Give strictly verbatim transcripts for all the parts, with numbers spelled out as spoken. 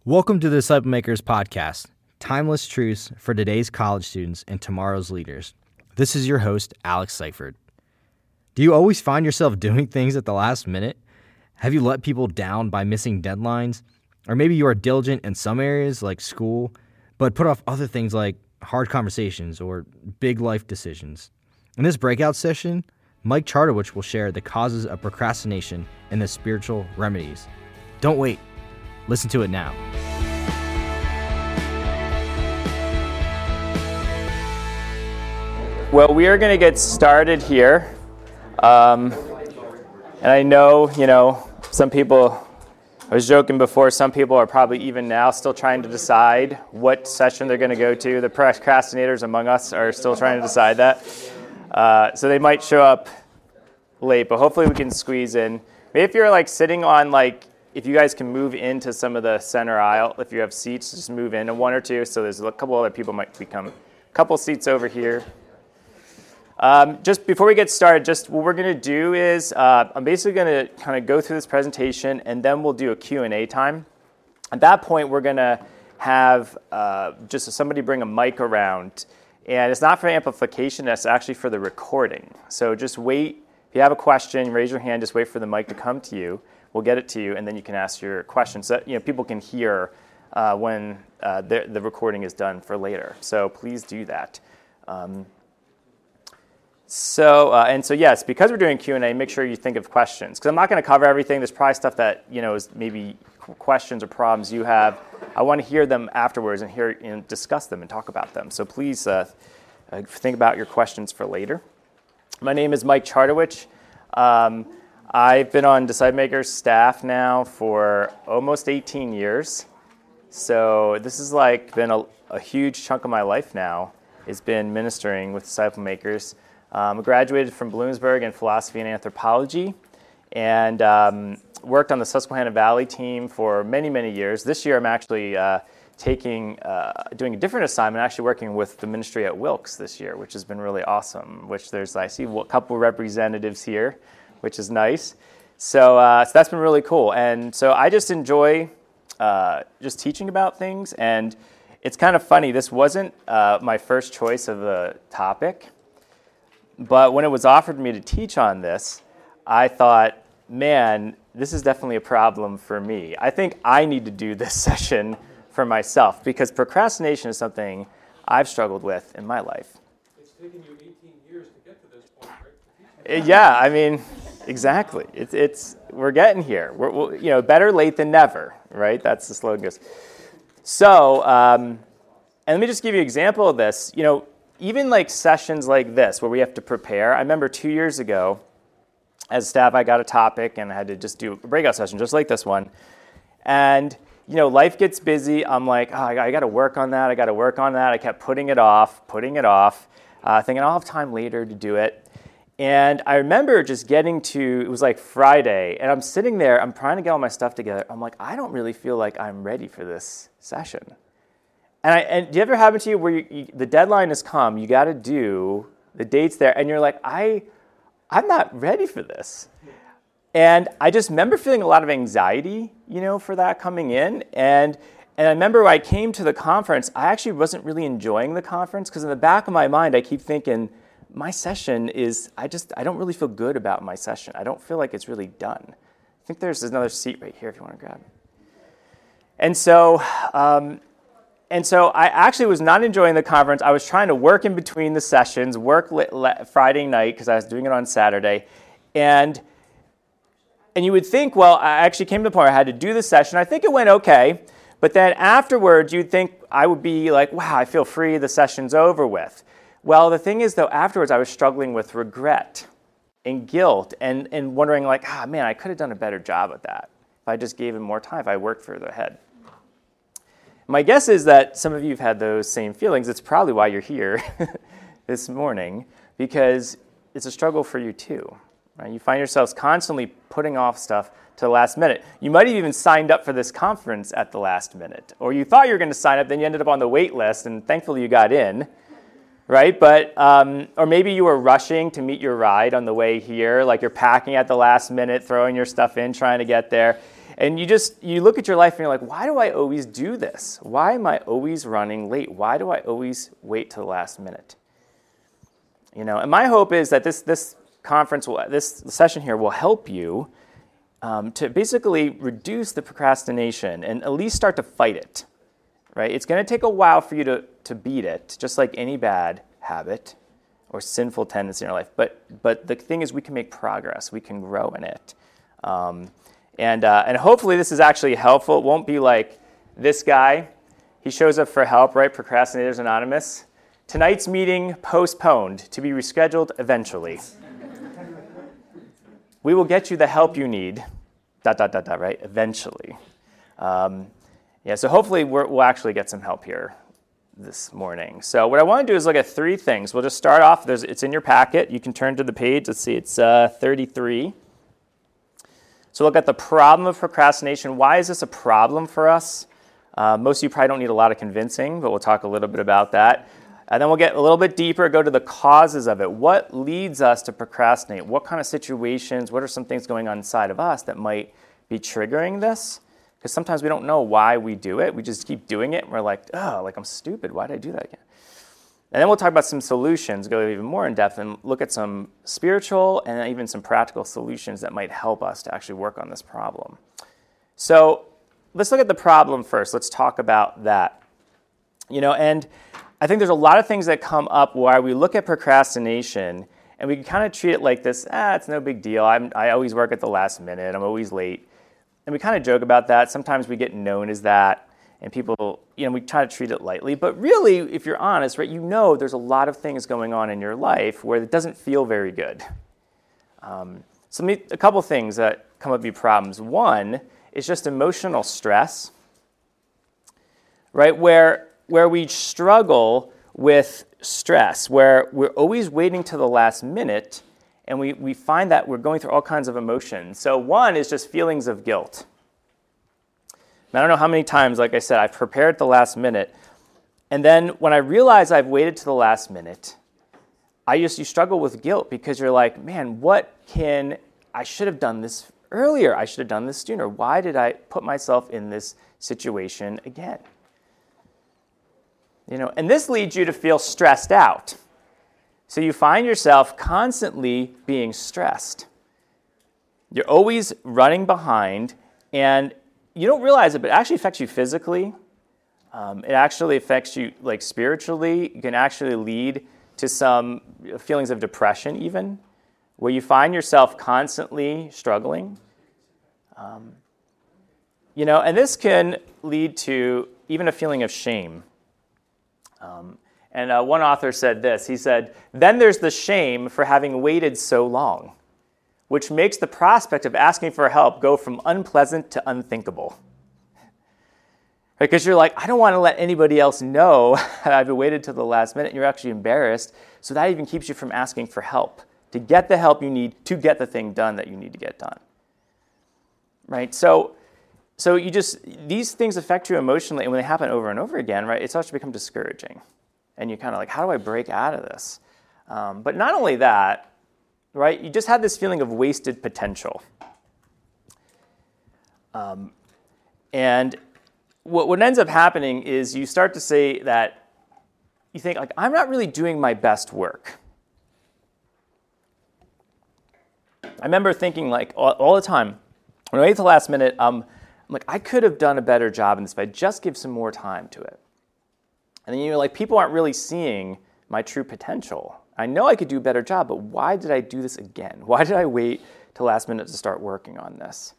Welcome to the Disciple Makers Podcast, timeless truths for today's college students and tomorrow's leaders. This is your host, Alex Seifert. Do you always find yourself doing things at the last minute? Have you let people down by missing deadlines? Or maybe you are diligent in some areas like school, but put off other things like hard conversations or big life decisions. In this breakout session, Mike Chartowich will share the causes of procrastination and the spiritual remedies. Don't wait. Listen to it now. Well, we are going to get started here. Um, and I know, you know, some people, I was joking before, some people are probably even now still trying to decide what session they're going to go to. The procrastinators among us are still trying to decide that. Uh, so they might show up late, but hopefully we can squeeze in. Maybe if you're like sitting on like, if you guys can move into some of the center aisle, if you have seats, just move in a one or two. So there's a couple other people might become a couple seats over here. Um, just before we get started, just what we're going to do is uh, I'm basically going to kind of go through this presentation, and then we'll do a Q and A time. At that point, we're going to have uh, just somebody bring a mic around. And it's not for amplification, that's actually for the recording. So just wait. If you have a question, raise your hand, just wait for the mic to come to you. We'll get it to you, and then you can ask your questions so that, you know, people can hear uh, when uh, the, the recording is done for later. So please do that. Um, so uh, and so yes, because we're doing Q and A, make sure you think of questions, because I'm not going to cover everything. There's probably stuff that, you know, is maybe questions or problems you have. I want to hear them afterwards and hear, you know, discuss them and talk about them. So please uh, uh, think about your questions for later. My name is Mike Chartowich. Um, I've been on Disciple Makers staff now for almost eighteen years. So this has like been a, a huge chunk of my life now. It's been ministering with Disciple Makers. Um, I graduated from Bloomsburg in philosophy and anthropology, and um, worked on the Susquehanna Valley team for many, many years. This year I'm actually uh, taking, uh, doing a different assignment, actually working with the ministry at Wilkes this year, which has been really awesome, which there's, I see a couple representatives here, which is nice. So, uh, so that's been really cool. And so I just enjoy uh, just teaching about things. And it's kind of funny, this wasn't uh, my first choice of the topic. But when it was offered me to teach on this, I thought, man, this is definitely a problem for me. I think I need to do this session for myself, because procrastination is something I've struggled with in my life. It's taken you eighteen years to get to this point, right? Yeah, I mean, exactly. It's it's we're getting here. We're, we're you know better late than never, right? That's the slogan goes. So, um, and let me just give you an example of this. You know, even like sessions like this where we have to prepare. I remember two years ago, as staff, I got a topic and I had to just do a breakout session just like this one, and you know, life gets busy. I'm like, oh, I got to work on that. I got to work on that. I kept putting it off, putting it off, uh, thinking I'll have time later to do it. And I remember just getting to, it was like Friday, and I'm sitting there, I'm trying to get all my stuff together. I'm like, I don't really feel like I'm ready for this session. And, I, and do you ever happen to you where you, you, the deadline has come, you got to do, the date's there, and you're like, I, I'm not ready for this. And I just remember feeling a lot of anxiety, you know, for that coming in. And and I remember when I came to the conference, I actually wasn't really enjoying the conference, because in the back of my mind, I keep thinking, my session is, I just, I don't really feel good about my session. I don't feel like it's really done. I think there's another seat right here if you want to grab it. And so, um, and so I actually was not enjoying the conference. I was trying to work in between the sessions, work li- li- Friday night, because I was doing it on Saturday. And And you would think, well, I actually came to the point where I had to do the session. I think it went okay. But then afterwards, you'd think I would be like, wow, I feel free. The session's over with. Well, the thing is, though, afterwards, I was struggling with regret and guilt and, and wondering, like, ah, man, I could have done a better job at that if I just gave him more time, if I worked further ahead. My guess is that some of you have had those same feelings. It's probably why you're here this morning, because it's a struggle for you too. Right? You find yourselves constantly putting off stuff to the last minute. You might have even signed up for this conference at the last minute, or you thought you were going to sign up, then you ended up on the wait list, and thankfully you got in, right? But um, or maybe you were rushing to meet your ride on the way here, like you're packing at the last minute, throwing your stuff in, trying to get there. And you just, you look at your life and you're like, why do I always do this? Why am I always running late? Why do I always wait to the last minute? You know, and my hope is that this this conference, will, this session here will help you um, to basically reduce the procrastination and at least start to fight it, right? It's going to take a while for you to, to beat it, just like any bad habit or sinful tendency in our life. But but the thing is, we can make progress. We can grow in it. Um, and uh, and hopefully this is actually helpful. It won't be like this guy. He shows up for help, right? Procrastinators Anonymous. Tonight's meeting postponed to be rescheduled eventually. We will get you the help you need, dot, dot, dot, dot, right? Eventually. Um, yeah, so hopefully we're, we'll actually get some help here this morning. So what I want to do is look at three things. We'll just start off. There's, it's in your packet. You can turn to the page. Let's see, it's uh, thirty-three. So look at the problem of procrastination. Why is this a problem for us? Uh, most of you probably don't need a lot of convincing, but we'll talk a little bit about that. And then we'll get a little bit deeper, go to the causes of it. What leads us to procrastinate? What kind of situations, what are some things going on inside of us that might be triggering this? Because sometimes we don't know why we do it. We just keep doing it, and we're like, oh, like I'm stupid. Why did I do that again? And then we'll talk about some solutions, go even more in depth, and look at some spiritual and even some practical solutions that might help us to actually work on this problem. So let's look at the problem first. Let's talk about that. You know, and I think there's a lot of things that come up where we look at procrastination and we can kind of treat it like this, ah, it's no big deal. I'm, I always work at the last minute. I'm always late. And we kind of joke about that. Sometimes we get known as that, and people, you know, we try to treat it lightly. But really, if you're honest, right, you know there's a lot of things going on in your life where it doesn't feel very good. Um, so me, a couple things that come up to be problems. One is just emotional stress, right, where where we struggle with stress, where we're always waiting to the last minute, and we, we find that we're going through all kinds of emotions. So one is just feelings of guilt. And I don't know how many times, like I said, I've prepared at the last minute, and then when I realize I've waited to the last minute, I just you struggle with guilt because you're like, man, what can, I should have done this earlier. I should have done this sooner. Why did I put myself in this situation again? You know, and this leads you to feel stressed out. So you find yourself constantly being stressed. You're always running behind, and you don't realize it, but it actually affects you physically. Um, it actually affects you like spiritually. It can actually lead to some feelings of depression even, where you find yourself constantly struggling. Um, you know, and this can lead to even a feeling of shame. Um, and uh, one author said this. He said, then there's the shame for having waited so long, which makes the prospect of asking for help go from unpleasant to unthinkable. Because you're like, I don't want to let anybody else know I've waited till the last minute. You're actually embarrassed. So that even keeps you from asking for help, to get the help you need to get the thing done that you need to get done. Right? So So you just, these things affect you emotionally, and when they happen over and over again, right, it starts to become discouraging. And you're kind of like, how do I break out of this? Um, but not only that, right, you just have this feeling of wasted potential. Um, and what, what ends up happening is you start to say that, you think, like, I'm not really doing my best work. I remember thinking, like, all, all the time, when I wait till the last minute, um, I'm like, I could have done a better job in this if I just give some more time to it. And then you're like, people aren't really seeing my true potential. I know I could do a better job, but why did I do this again? Why did I wait till last minute to start working on this?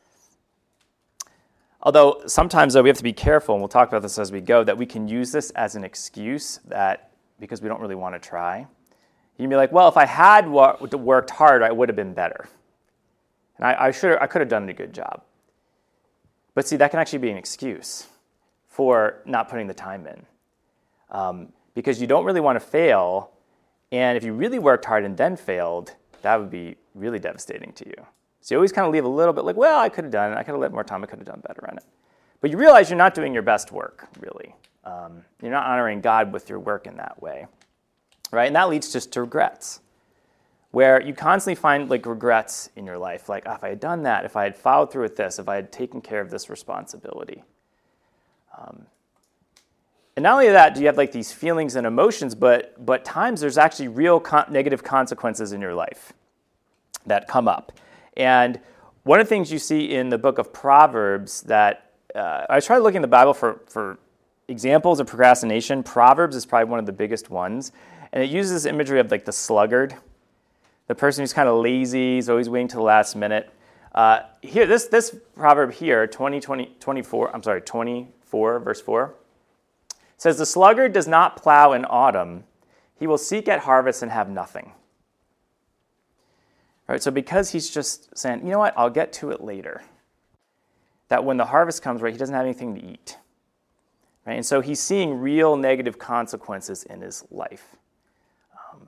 Although sometimes, though, we have to be careful, and we'll talk about this as we go, that we can use this as an excuse that because we don't really want to try. You can be like, well, if I had worked hard, I would have been better. And I, I should, I could have done a good job. But see, that can actually be an excuse for not putting the time in. Um, because you don't really want to fail, and if you really worked hard and then failed, that would be really devastating to you. So you always kind of leave a little bit like, well, I could have done it. I could have let more time. I could have done better on it. But you realize you're not doing your best work, really. Um, you're not honoring God with your work in that way. Right? And that leads just to regrets, where you constantly find like regrets in your life, like, oh, if I had done that, if I had followed through with this, if I had taken care of this responsibility. Um, and not only that, do you have like these feelings and emotions, but but times there's actually real con- negative consequences in your life that come up. And one of the things you see in the book of Proverbs that uh, I tried looking in the Bible for, for examples of procrastination. Proverbs is probably one of the biggest ones. And it uses this imagery of like the sluggard, the person who's kind of lazy, is always waiting to the last minute. Uh, here, this this proverb here, twenty, twenty, twenty-four, I'm sorry, twenty-four, verse four, says, "The sluggard does not plow in autumn. He will seek at harvest and have nothing." All right, so because he's just saying, you know what, I'll get to it later. That when the harvest comes, right, he doesn't have anything to eat. Right? And so he's seeing real negative consequences in his life. Um,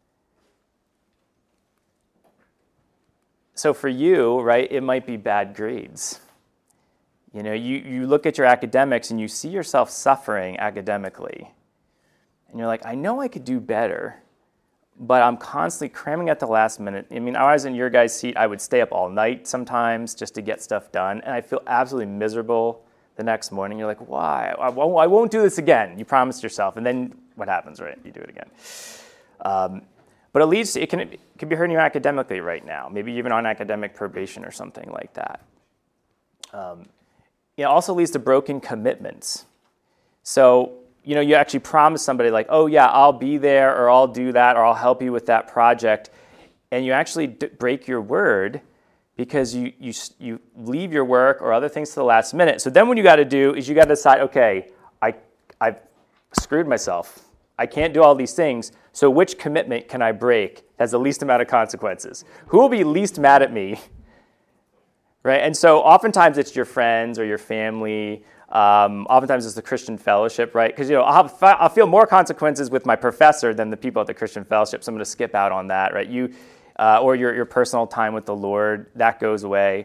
so for you, right, it might be bad grades. You know, you, you look at your academics and you see yourself suffering academically. And you're like, I know I could do better, but I'm constantly cramming at the last minute. I mean, I was in your guys' seat. I would stay up all night sometimes just to get stuff done, and I feel absolutely miserable the next morning. You're like, why? I won't, I won't do this again. You promised yourself, and then what happens, right? You do it again. Um, but at least it can, it can be hurting you academically right now, maybe even on academic probation or something like that. Um, it also leads to broken commitments. So, you know, you actually promise somebody like, oh yeah, I'll be there, or I'll do that, or I'll help you with that project, and you actually d- break your word because you you you leave your work or other things to the last minute. So then what you got to do is you got to decide, okay, I I've screwed myself. I can't do all these things. So which commitment can I break that has the least amount of consequences? Who will be least mad at me? Right? And so oftentimes it's your friends or your family. Um, oftentimes it's the Christian fellowship, right? Because, you know, I'll, have, I'll feel more consequences with my professor than the people at the Christian fellowship, so I'm going to skip out on that, right? You, uh, or your your personal time with the Lord, that goes away.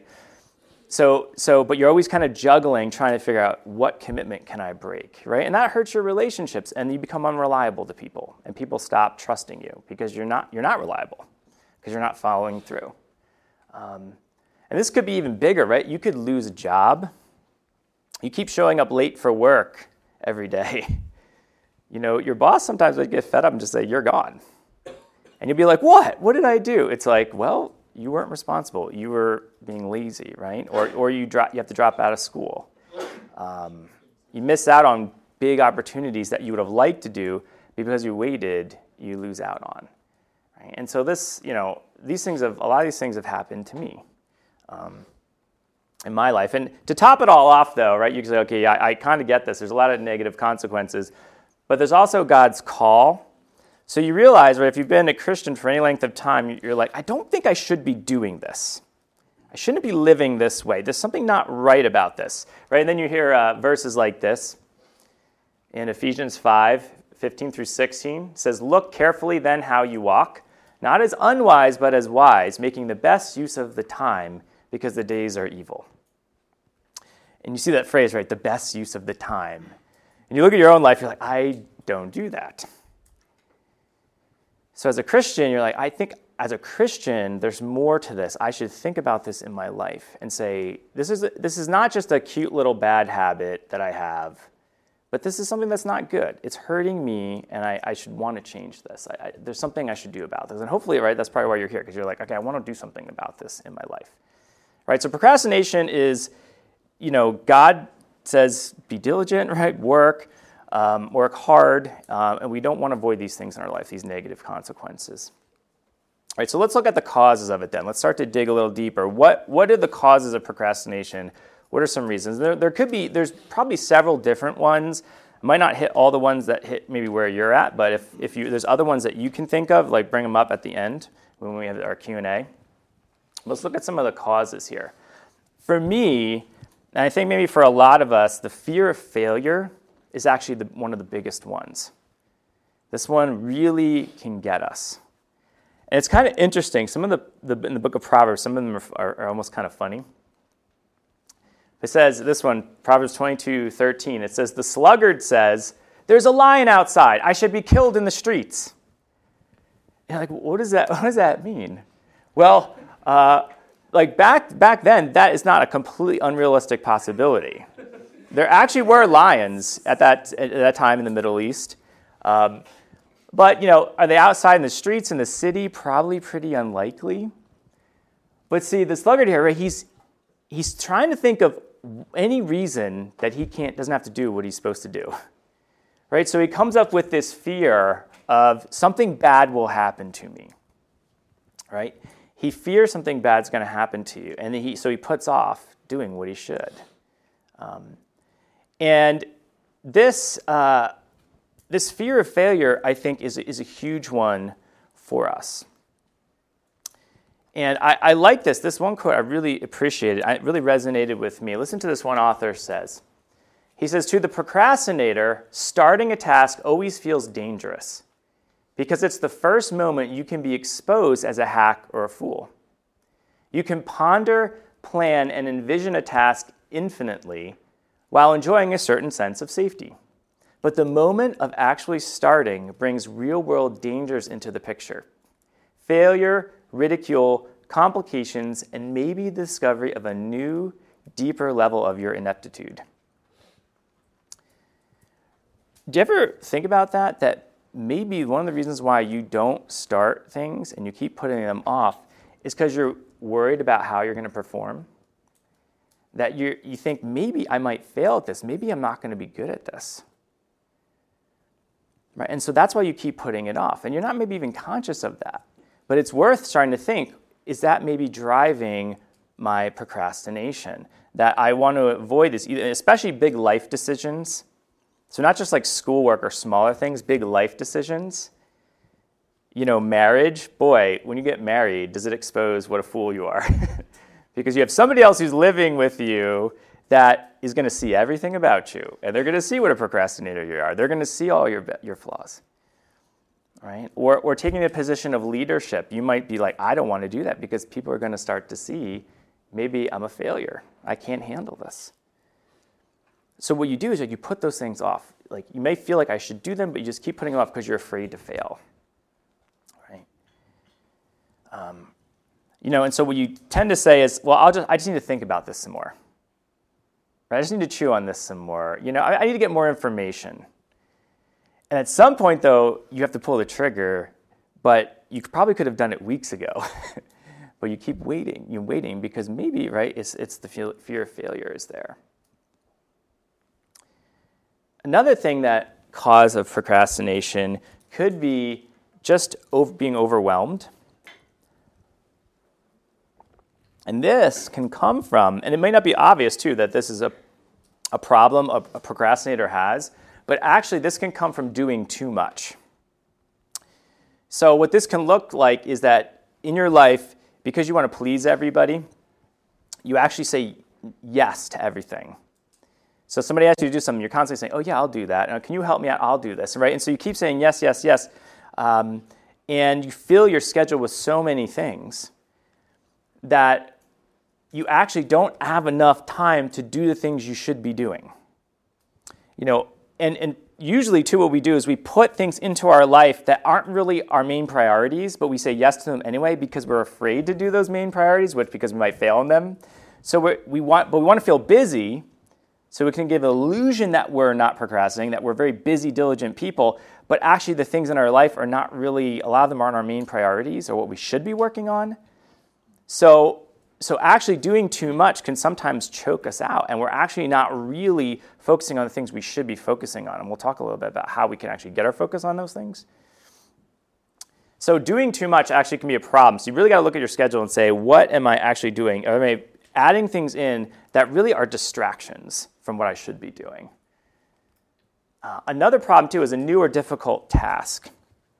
So, so, but you're always kind of juggling, trying to figure out what commitment can I break, right? And that hurts your relationships, and you become unreliable to people, and people stop trusting you because you're not you're not reliable, because you're not following through. Um, and this could be even bigger, right? You could lose a job. You keep showing up late for work every day. You know, your boss sometimes would get fed up and just say, you're gone. And you'll be like, what? What did I do? It's like, well, you weren't responsible. You were being lazy, right? Or or you drop, you have to drop out of school. Um, you miss out on big opportunities that you would have liked to do because you waited, you lose out on. Right? And so this, you know, these things have, a lot of these things have happened to me. Um, in my life. And to top it all off, though, right, you can say, okay, I, I kind of get this. There's a lot of negative consequences. But there's also God's call. So you realize, right, if you've been a Christian for any length of time, you're like, I don't think I should be doing this. I shouldn't be living this way. There's something not right about this, right? And then you hear uh, verses like this in Ephesians five, fifteen through sixteen. It says, look carefully then how you walk, not as unwise, but as wise, making the best use of the time, because the days are evil. And you see that phrase, right? The best use of the time. And you look at your own life, you're like, I don't do that. So as a Christian, you're like, I think as a Christian, there's more to this. I should think about this in my life and say, this is this is not just a cute little bad habit that I have, but this is something that's not good. It's hurting me, and I, I should want to change this. I, I, there's something I should do about this. And hopefully, right, that's probably why you're here, because you're like, okay, I want to do something about this in my life. Right, so procrastination is, you know, God says be diligent, right, work, um, work hard, um, and we don't want to avoid these things in our life, these negative consequences. All right, so let's look at the causes of it then. Let's start to dig a little deeper. What what are the causes of procrastination? What are some reasons? There there could be, there's probably several different ones. I might not hit all the ones that hit maybe where you're at, but if, if you there's other ones that you can think of, like bring them up at the end when we have our Q and A. Let's look at some of the causes here. For me, and I think maybe for a lot of us, the fear of failure is actually the, one of the biggest ones. This one really can get us. And it's kind of interesting. Some of the, the in the book of Proverbs, some of them are, are, are almost kind of funny. It says, this one, Proverbs twenty-two thirteen, it says, the sluggard says, there's a lion outside. I should be killed in the streets. You're like, what does that, what does that mean? Well, uh, like back, back then, that is not a completely unrealistic possibility. There actually were lions at that, at that time in the Middle East. Um, but, you know, are they outside in the streets in the city? Probably pretty unlikely. But see, the sluggard here, right, he's, he's trying to think of any reason that he can't, doesn't have to do what he's supposed to do. Right? So he comes up with this fear of something bad will happen to me. Right? He fears something bad's going to happen to you. And he, so he puts off doing what he should. Um, And this uh, this fear of failure, I think, is, is a huge one for us. And I, I like this. This one quote I really appreciated. It really resonated with me. Listen to this one author says. He says, to the procrastinator, starting a task always feels dangerous because it's the first moment you can be exposed as a hack or a fool. You can ponder, plan, and envision a task infinitely while enjoying a certain sense of safety. But the moment of actually starting brings real-world dangers into the picture. Failure, ridicule, complications, and maybe the discovery of a new, deeper level of your ineptitude. Do you ever think about that? That maybe one of the reasons why you don't start things and you keep putting them off is because you're worried about how you're going to perform? That you you think, maybe I might fail at this. Maybe I'm not going to be good at this. Right? And so that's why you keep putting it off. And you're not maybe even conscious of that. But it's worth starting to think, is that maybe driving my procrastination? That I want to avoid this, especially big life decisions. So not just like schoolwork or smaller things, big life decisions. You know, marriage, boy, when you get married, does it expose what a fool you are? Because you have somebody else who's living with you that is going to see everything about you. And they're going to see what a procrastinator you are. They're going to see all your your flaws. Right? Or, or taking a position of leadership. You might be like, I don't want to do that because people are going to start to see, maybe I'm a failure. I can't handle this. So what you do is like you put those things off. Like you may feel like I should do them, but you just keep putting them off because you're afraid to fail. Right? Um, You know, and so what you tend to say is, well, I'll just, I just need to think about this some more. Right? I just need to chew on this some more. You know, I, I need to get more information. And at some point, though, you have to pull the trigger, but you probably could have done it weeks ago. But you keep waiting. You're waiting because maybe, right, it's, it's the fear of failure is there. Another thing that cause of procrastination could be just over, being overwhelmed. And this can come from, and it may not be obvious too that this is a, a problem a, a procrastinator has, but actually this can come from doing too much. So what this can look like is that in your life, because you want to please everybody, you actually say yes to everything. So somebody asks you to do something, you're constantly saying, oh yeah, I'll do that. And, can you help me out? I'll do this, right? And so you keep saying yes, yes, yes. Um, and you fill your schedule with so many things that you actually don't have enough time to do the things you should be doing. You know, and, and usually too what we do is we put things into our life that aren't really our main priorities, but we say yes to them anyway because we're afraid to do those main priorities, which because we might fail in them. So we we want, but we want to feel busy so we can give an illusion that we're not procrastinating, that we're very busy, diligent people, but actually the things in our life are not really, a lot of them aren't our main priorities or what we should be working on. So So actually doing too much can sometimes choke us out, and we're actually not really focusing on the things we should be focusing on. And we'll talk a little bit about how we can actually get our focus on those things. So doing too much actually can be a problem. So you really got to look at your schedule and say, what am I actually doing? Am I adding things in that really are distractions from what I should be doing? Uh, another problem, too, is a new or difficult task.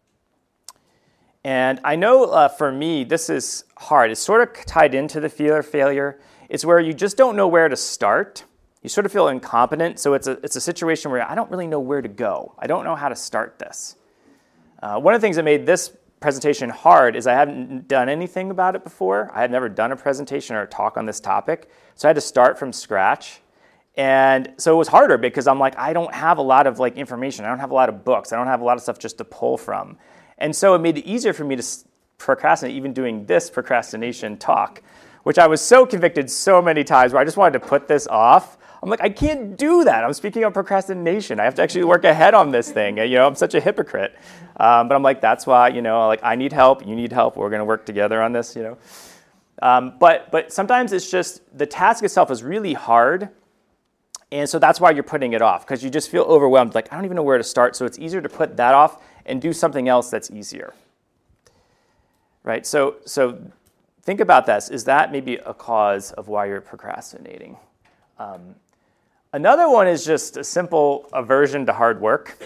And I know uh, for me, this is hard. It's sort of tied into the fear of failure. It's where you just don't know where to start. You sort of feel incompetent. So it's a, it's a situation where I don't really know where to go. I don't know how to start this. Uh, one of the things that made this presentation hard is I hadn't done anything about it before. I had never done a presentation or a talk on this topic. So I had to start from scratch. And so it was harder because I'm like, I don't have a lot of like information. I don't have a lot of books. I don't have a lot of stuff just to pull from. And so it made it easier for me to procrastinate, even doing this procrastination talk, which I was so convicted so many times where I just wanted to put this off. I'm like, I can't do that. I'm speaking of procrastination. I have to actually work ahead on this thing. You know, I'm such a hypocrite. Um, but I'm like, that's why, you know, like I need help. You need help. We're going to work together on this, you know. Um, but but sometimes it's just the task itself is really hard. And so that's why you're putting it off, because you just feel overwhelmed. Like, I don't even know where to start. So it's easier to put that off and do something else that's easier. Right? So so think about this. Is that maybe a cause of why you're procrastinating? Um, another one is just a simple aversion to hard work.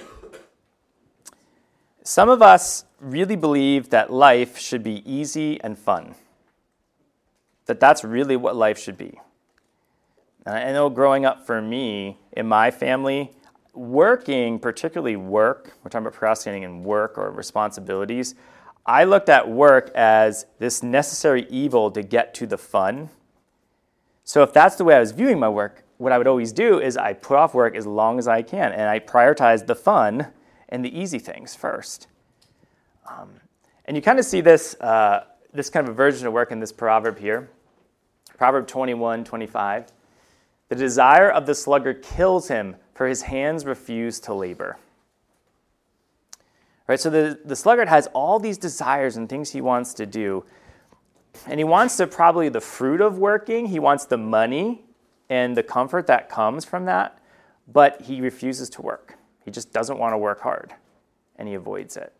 Some of us really believe that life should be easy and fun. That that's really what life should be. And I know growing up for me, in my family, working, particularly work, we're talking about procrastinating in work or responsibilities, I looked at work as this necessary evil to get to the fun. So if that's the way I was viewing my work, what I would always do is I put off work as long as I can, and I prioritize the fun and the easy things first. Um, and you kind of see this, uh, this kind of aversion to work in this proverb here. Proverb twenty-one twenty-five. The desire of the sluggard kills him, for his hands refuse to labor. Right, so the, the sluggard has all these desires and things he wants to do. And he wants to probably the fruit of working. He wants the money and the comfort that comes from that. But he refuses to work. He just doesn't want to work hard. And he avoids it.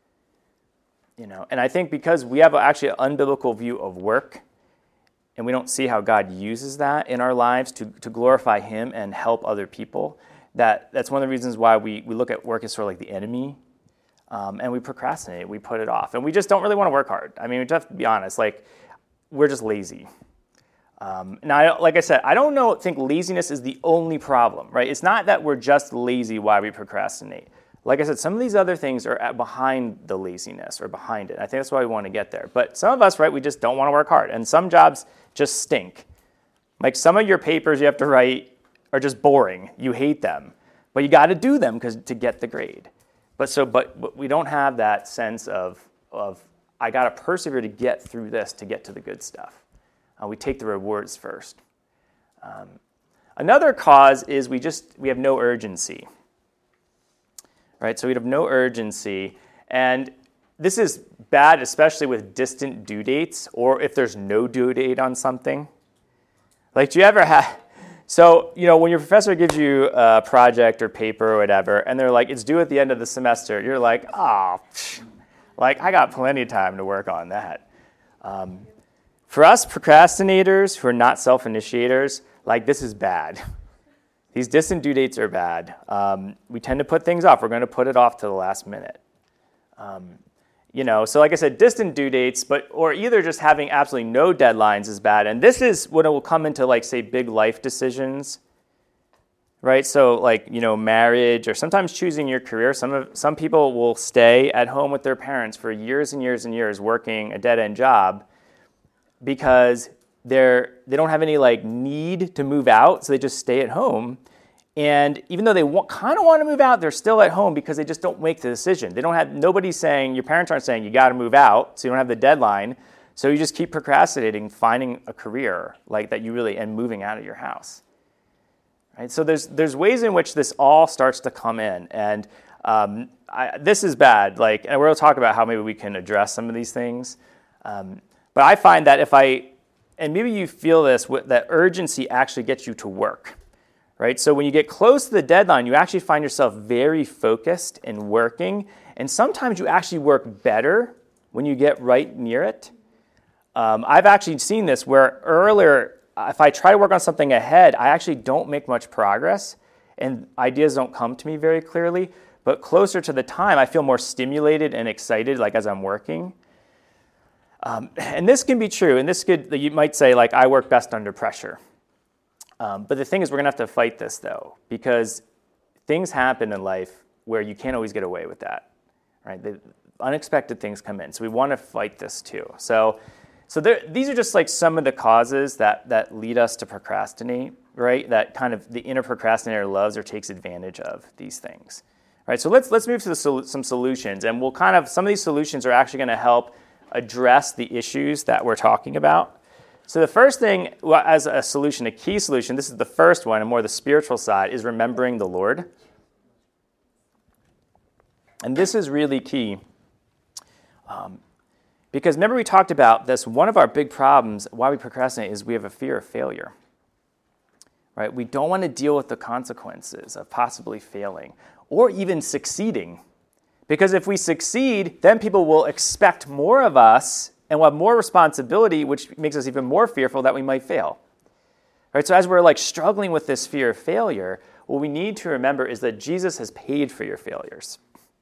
You know, and I think because we have actually an unbiblical view of work, and we don't see how God uses that in our lives to, to glorify him and help other people, that, that's one of the reasons why we, we look at work as sort of like the enemy. Um, and we procrastinate, we put it off. And we just don't really want to work hard. I mean, we just have to be honest, like, we're just lazy. Um, now, like I said, I don't know, think laziness is the only problem, right? It's not that we're just lazy why we procrastinate. Like I said, some of these other things are at behind the laziness or behind it. I think that's why we want to get there. But some of us, right, we just don't want to work hard. And some jobs just stink. Like some of your papers you have to write are just boring. You hate them. But you got to do them because to get the grade. But so, but, but we don't have that sense of, of I got to persevere to get through this to get to the good stuff. Uh, we take the rewards first. Um, another cause is we just we have no urgency. Right, so we have no urgency, and this is bad, especially with distant due dates, or if there's no due date on something. Like, do you ever have? So, you know, when your professor gives you a project or paper or whatever, and they're like, it's due at the end of the semester, you're like, oh, psh, like, I got plenty of time to work on that. Um, for us procrastinators who are not self-initiators, like, this is bad. These distant due dates are bad. Um, we tend to put things off. We're going to put it off to the last minute. Um, You know, so like I said, distant due dates, but or either just having absolutely no deadlines is bad. And this is when it will come into, like, say, big life decisions, right? So, like, you know, marriage or sometimes choosing your career. Some of some people will stay at home with their parents for years and years and years working a dead-end job because they're they don't have any, like, need to move out, so they just stay at home. And even though they want, kind of want to move out, they're still at home because they just don't make the decision. They don't have, nobody's saying, your parents aren't saying you got to move out, so you don't have the deadline. So you just keep procrastinating, finding a career like that you really, and moving out of your house. Right? So there's there's ways in which this all starts to come in. And um, I, this is bad. Like, and we're going to talk about how maybe we can address some of these things. Um, but I find that if I, and maybe you feel this, that urgency actually gets you to work. Right? So when you get close to the deadline, you actually find yourself very focused and working. And sometimes you actually work better when you get right near it. Um, I've actually seen this where earlier, if I try to work on something ahead, I actually don't make much progress and ideas don't come to me very clearly. But closer to the time, I feel more stimulated and excited, like as I'm working. Um, and this can be true. And this could, you might say, like, I work best under pressure. Um, but the thing is, we're going to have to fight this, though, because things happen in life where you can't always get away with that, right? The unexpected things come in, so we want to fight this, too. So so there, these are just like some of the causes that, that lead us to procrastinate, right? That kind of the inner procrastinator loves or takes advantage of these things, Right, so let's let's move to the sol- some solutions, and we'll kind of some of these solutions are actually going to help address the issues that we're talking about. So the first thing, well, as a solution, a key solution, this is the first one, and more the spiritual side, is remembering the Lord. And this is really key, um, because remember we talked about this. One of our big problems why we procrastinate is we have a fear of failure. Right, we don't want to deal with the consequences of possibly failing or even succeeding. Because if we succeed, then people will expect more of us and we'll have more responsibility, which makes us even more fearful that we might fail. Right, so as we're like struggling with this fear of failure, what we need to remember is that Jesus has paid for your failures.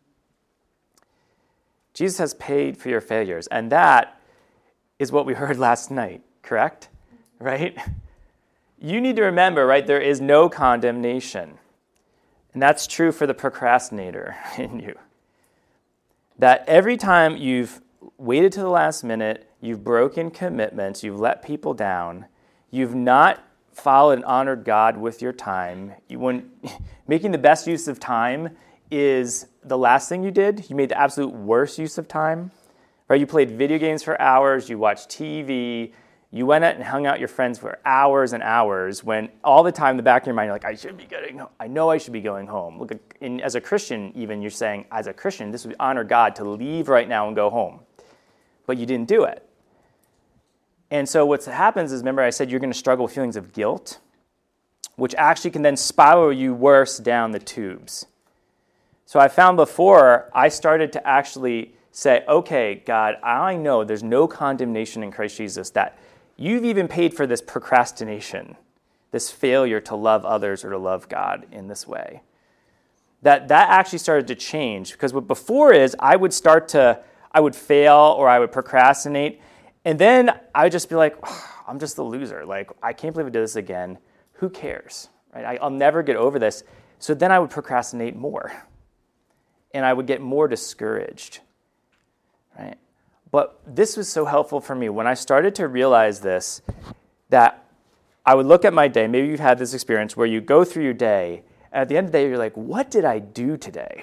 Jesus has paid for your failures, and that is what we heard last night, correct? Right? You need to remember, right, there is no condemnation. And that's true for the procrastinator in you. That every time you've waited to the last minute, you've broken commitments, you've let people down, you've not followed and honored God with your time, you when, making the best use of time is the last thing you did. You made the absolute worst use of time. Right? You played video games for hours, you watched T V, you went out and hung out with your friends for hours and hours when all the time in the back of your mind, you're like, I should be getting home. I know I should be going home. Look, in, as a Christian, even you're saying, as a Christian, this would honor God to leave right now and go home. But you didn't do it. And so what happens is, remember I said you're going to struggle with feelings of guilt, which actually can then spiral you worse down the tubes. So I found before I started to actually say, okay, God, I know there's no condemnation in Christ Jesus, that you've even paid for this procrastination, this failure to love others or to love God in this way. That that actually started to change, because what before is I would start to, I would fail or I would procrastinate, and then I would just be like, oh, I'm just a loser. Like, I can't believe I did this again. Who cares? Right? I, I'll never get over this. So then I would procrastinate more, and I would get more discouraged. Right? But this was so helpful for me when I started to realize this, that I would look at my day. Maybe you've had this experience where you go through your day, and at the end of the day, you're like, what did I do today?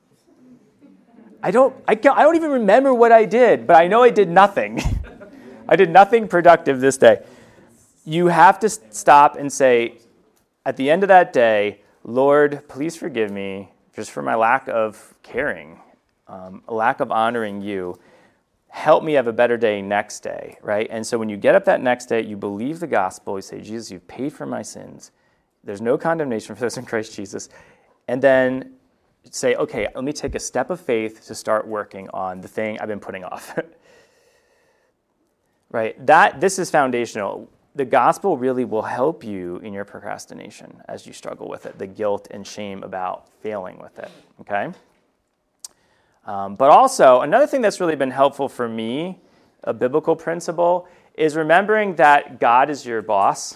I don't, I, can't, I don't even remember what I did, but I know I did nothing. I did nothing productive this day. You have to stop and say, at the end of that day, Lord, please forgive me just for my lack of caring, um, a lack of honoring you. Help me have a better day next day, right? And so when you get up that next day, you believe the gospel. You say, Jesus, you've paid for my sins. There's no condemnation for those in Christ Jesus. And then say, okay, let me take a step of faith to start working on the thing I've been putting off. Right? That this is foundational. The gospel really will help you in your procrastination as you struggle with it, the guilt and shame about failing with it, okay? Um, but also, another thing that's really been helpful for me, a biblical principle, is remembering that God is your boss.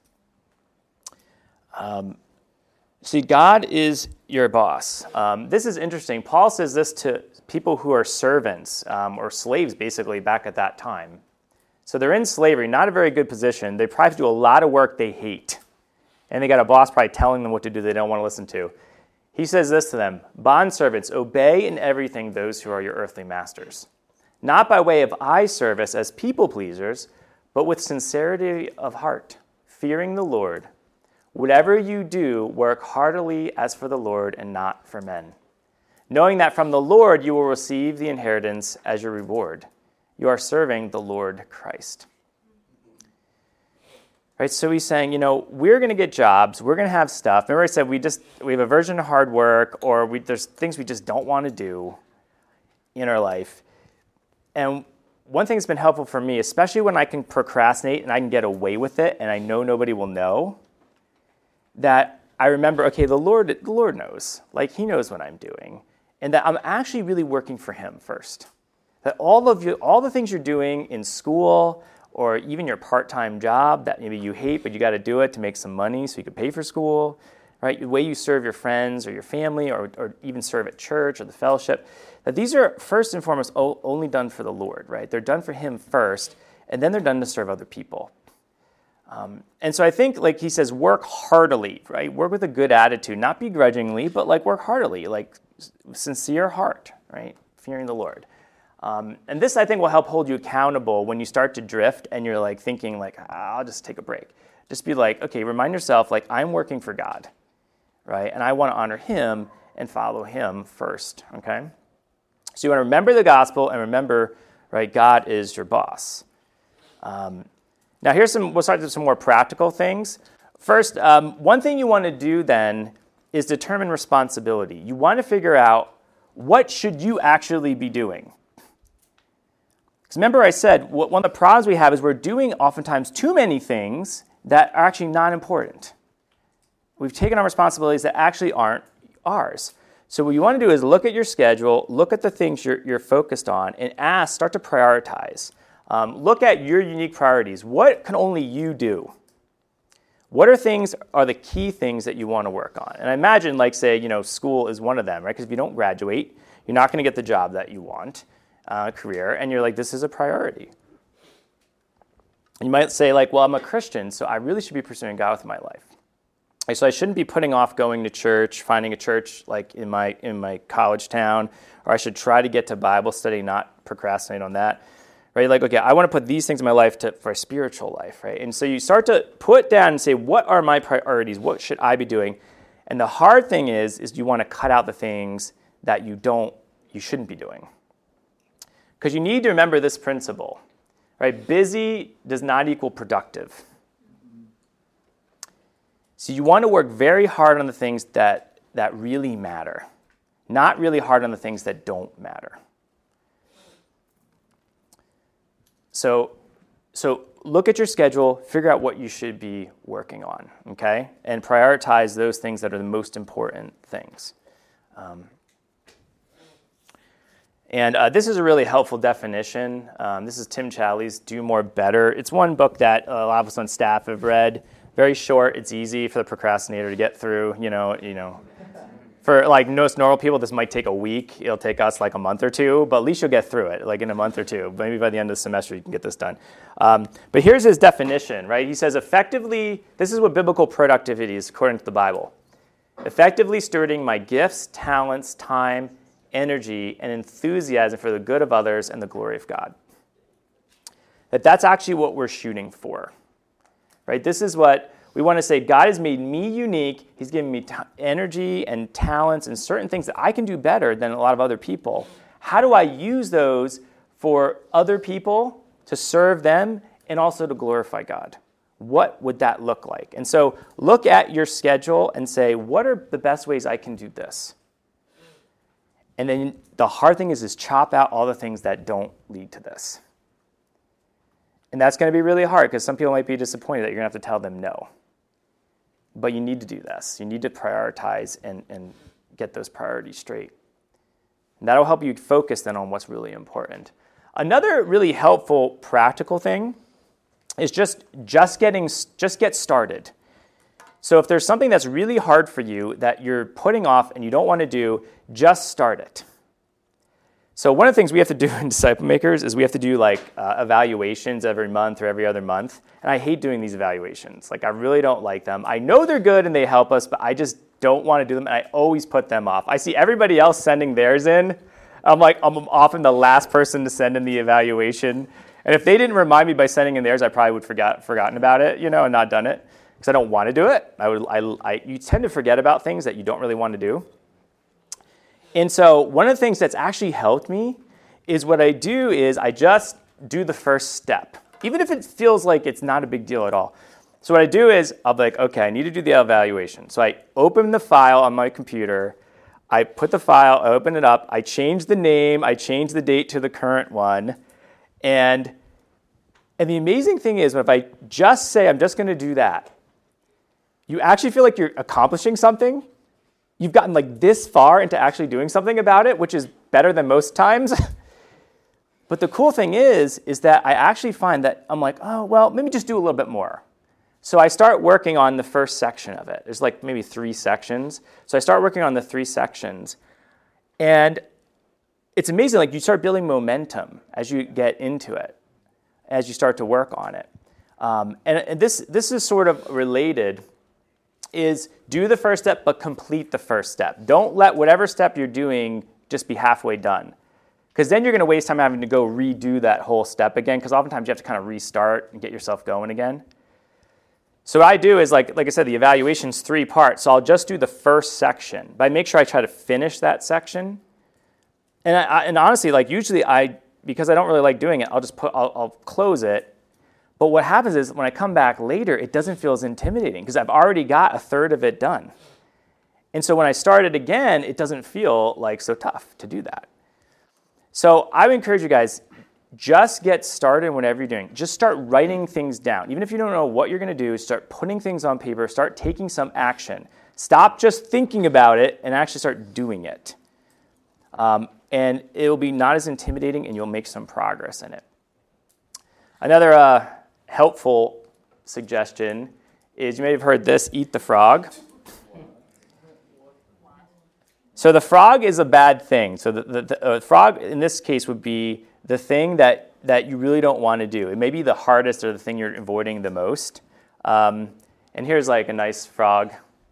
Um, see, God is your boss. Um, this is interesting. Paul says this to people who are servants um, or slaves, basically, back at that time. So they're in slavery, not a very good position. They probably have to do a lot of work they hate. And they got a boss probably telling them what to do they don't want to listen to. He says this to them, bondservants, obey in everything those who are your earthly masters, not by way of eye service as people pleasers, but with sincerity of heart, fearing the Lord. Whatever you do, work heartily as for the Lord and not for men, knowing that from the Lord you will receive the inheritance as your reward. You are serving the Lord Christ. Right, so he's saying, you know, we're going to get jobs, we're going to have stuff. Remember I said we just we have aversion to hard work, or we, there's things we just don't want to do in our life. And one thing that's been helpful for me, especially when I can procrastinate and I can get away with it and I know nobody will know, that I remember, okay, the Lord, the Lord knows. Like, he knows what I'm doing. And that I'm actually really working for him first. That all of you, all the things you're doing in school, or even your part-time job that maybe you hate, but you got to do it to make some money so you can pay for school, right? The way you serve your friends or your family, or, or even serve at church or the fellowship, that these are first and foremost only done for the Lord, right? They're done for him first, and then they're done to serve other people. Um, and so I think, like he says, work heartily, right? Work with a good attitude, not begrudgingly, but like work heartily. Like sincere heart, right? Fearing the Lord. Um, and this, I think, will help hold you accountable when you start to drift and you're like thinking like, ah, I'll just take a break. Just be like, okay, remind yourself like I'm working for God, right? And I want to honor him and follow him first, okay? So you want to remember the gospel and remember, right, God is your boss. Um, now here's some, we'll start with some more practical things. First, um, one thing you want to do then is determine responsibility. You want to figure out what should you actually be doing. Because remember I said, one of the problems we have is we're doing oftentimes too many things that are actually not important. We've taken on responsibilities that actually aren't ours. So what you want to do is look at your schedule, look at the things you're, you're focused on, and ask, start to prioritize. Um, look at your unique priorities. What can only you do? What are things, are the key things that you want to work on? And I imagine, like, say, you know, school is one of them, right? Because if you don't graduate, you're not going to get the job that you want. Uh, career, and you're like, this is a priority. You might say, like, well, I'm a Christian, so I really should be pursuing God with my life. Like, so I shouldn't be putting off going to church, finding a church like in my in my college town, or I should try to get to Bible study, not procrastinate on that. Right? Like, okay, I want to put these things in my life to, for a spiritual life, right? And so you start to put down and say, what are my priorities? What should I be doing? And the hard thing is, is you want to cut out the things that you don't, you shouldn't be doing. Because you need to remember this principle, right? Busy does not equal productive. So you want to work very hard on the things that, that really matter, not really hard on the things that don't matter. So, so look at your schedule, figure out what you should be working on, okay? And prioritize those things that are the most important things. Um, And uh, this is a really helpful definition. Um, this is Tim Challies' Do More Better. It's one book that a lot of us on staff have read. Very short. It's easy for the procrastinator to get through. You know, you know, for like most normal people, this might take a week. It'll take us like a month or two, but at least you'll get through it, like in a month or two. Maybe by the end of the semester, you can get this done. Um, but here's his definition, right? He says, effectively, this is what biblical productivity is according to the Bible. Effectively stewarding my gifts, talents, time, energy, and enthusiasm for the good of others and the glory of God. That that's actually what we're shooting for, right? This is what we want to say. God has made me unique. He's given me t- energy and talents and certain things that I can do better than a lot of other people. How do I use those for other people to serve them and also to glorify God? What would that look like? And so look at your schedule and say, what are the best ways I can do this? And then the hard thing is, is chop out all the things that don't lead to this. And that's going to be really hard because some people might be disappointed that you're going to have to tell them no. But you need to do this. You need to prioritize and, and get those priorities straight. And that'll help you focus then on what's really important. Another really helpful practical thing is just, just, getting, just get started. So if there's something that's really hard for you that you're putting off and you don't want to do, just start it. So one of the things we have to do in Disciple Makers is we have to do like uh, evaluations every month or every other month. And I hate doing these evaluations. Like I really don't like them. I know they're good and they help us, but I just don't want to do them. And I always put them off. I see everybody else sending theirs in. I'm like, I'm often the last person to send in the evaluation. And if they didn't remind me by sending in theirs, I probably would forgot forgotten about it, you know, and not done it. Because I don't want to do it. I would. I, I. You tend to forget about things that you don't really want to do. And so one of the things that's actually helped me is what I do is I just do the first step, even if it feels like it's not a big deal at all. So what I do is I'll be like, okay, I need to do the evaluation. So I open the file on my computer. I put the file, I open it up. I change the name. I change the date to the current one. And, and the amazing thing is if I just say I'm just going to do that, you actually feel like you're accomplishing something. You've gotten like this far into actually doing something about it, which is better than most times. But the cool thing is, is that I actually find that I'm like, oh, well, maybe just do a little bit more. So I start working on the first section of it. There's like maybe three sections. So I start working on the three sections. And it's amazing, like you start building momentum as you get into it, as you start to work on it. Um, and and this, this is sort of related is do the first step, but complete the first step. Don't let whatever step you're doing just be halfway done. Because then you're going to waste time having to go redo that whole step again, because oftentimes you have to kind of restart and get yourself going again. So what I do is, like, like I said, the evaluation's three parts. So I'll just do the first section, but I make sure I try to finish that section. And, I, and honestly, like usually I, because I don't really like doing it, I'll just put, I'll, I'll close it. But what happens is when I come back later, it doesn't feel as intimidating because I've already got a third of it done. And so when I start it again, it doesn't feel like so tough to do that. So I would encourage you guys, just get started whenever you're doing. Just start writing things down. Even if you don't know what you're going to do, start putting things on paper, start taking some action. Stop just thinking about it and actually start doing it. Um, and it'll be not as intimidating and you'll make some progress in it. Another uh, helpful suggestion is, you may have heard this, eat the frog. So the frog is a bad thing. So the, the, the uh, frog in this case would be the thing that, that you really don't want to do. It may be the hardest or the thing you're avoiding the most. Um, and here's like a nice frog.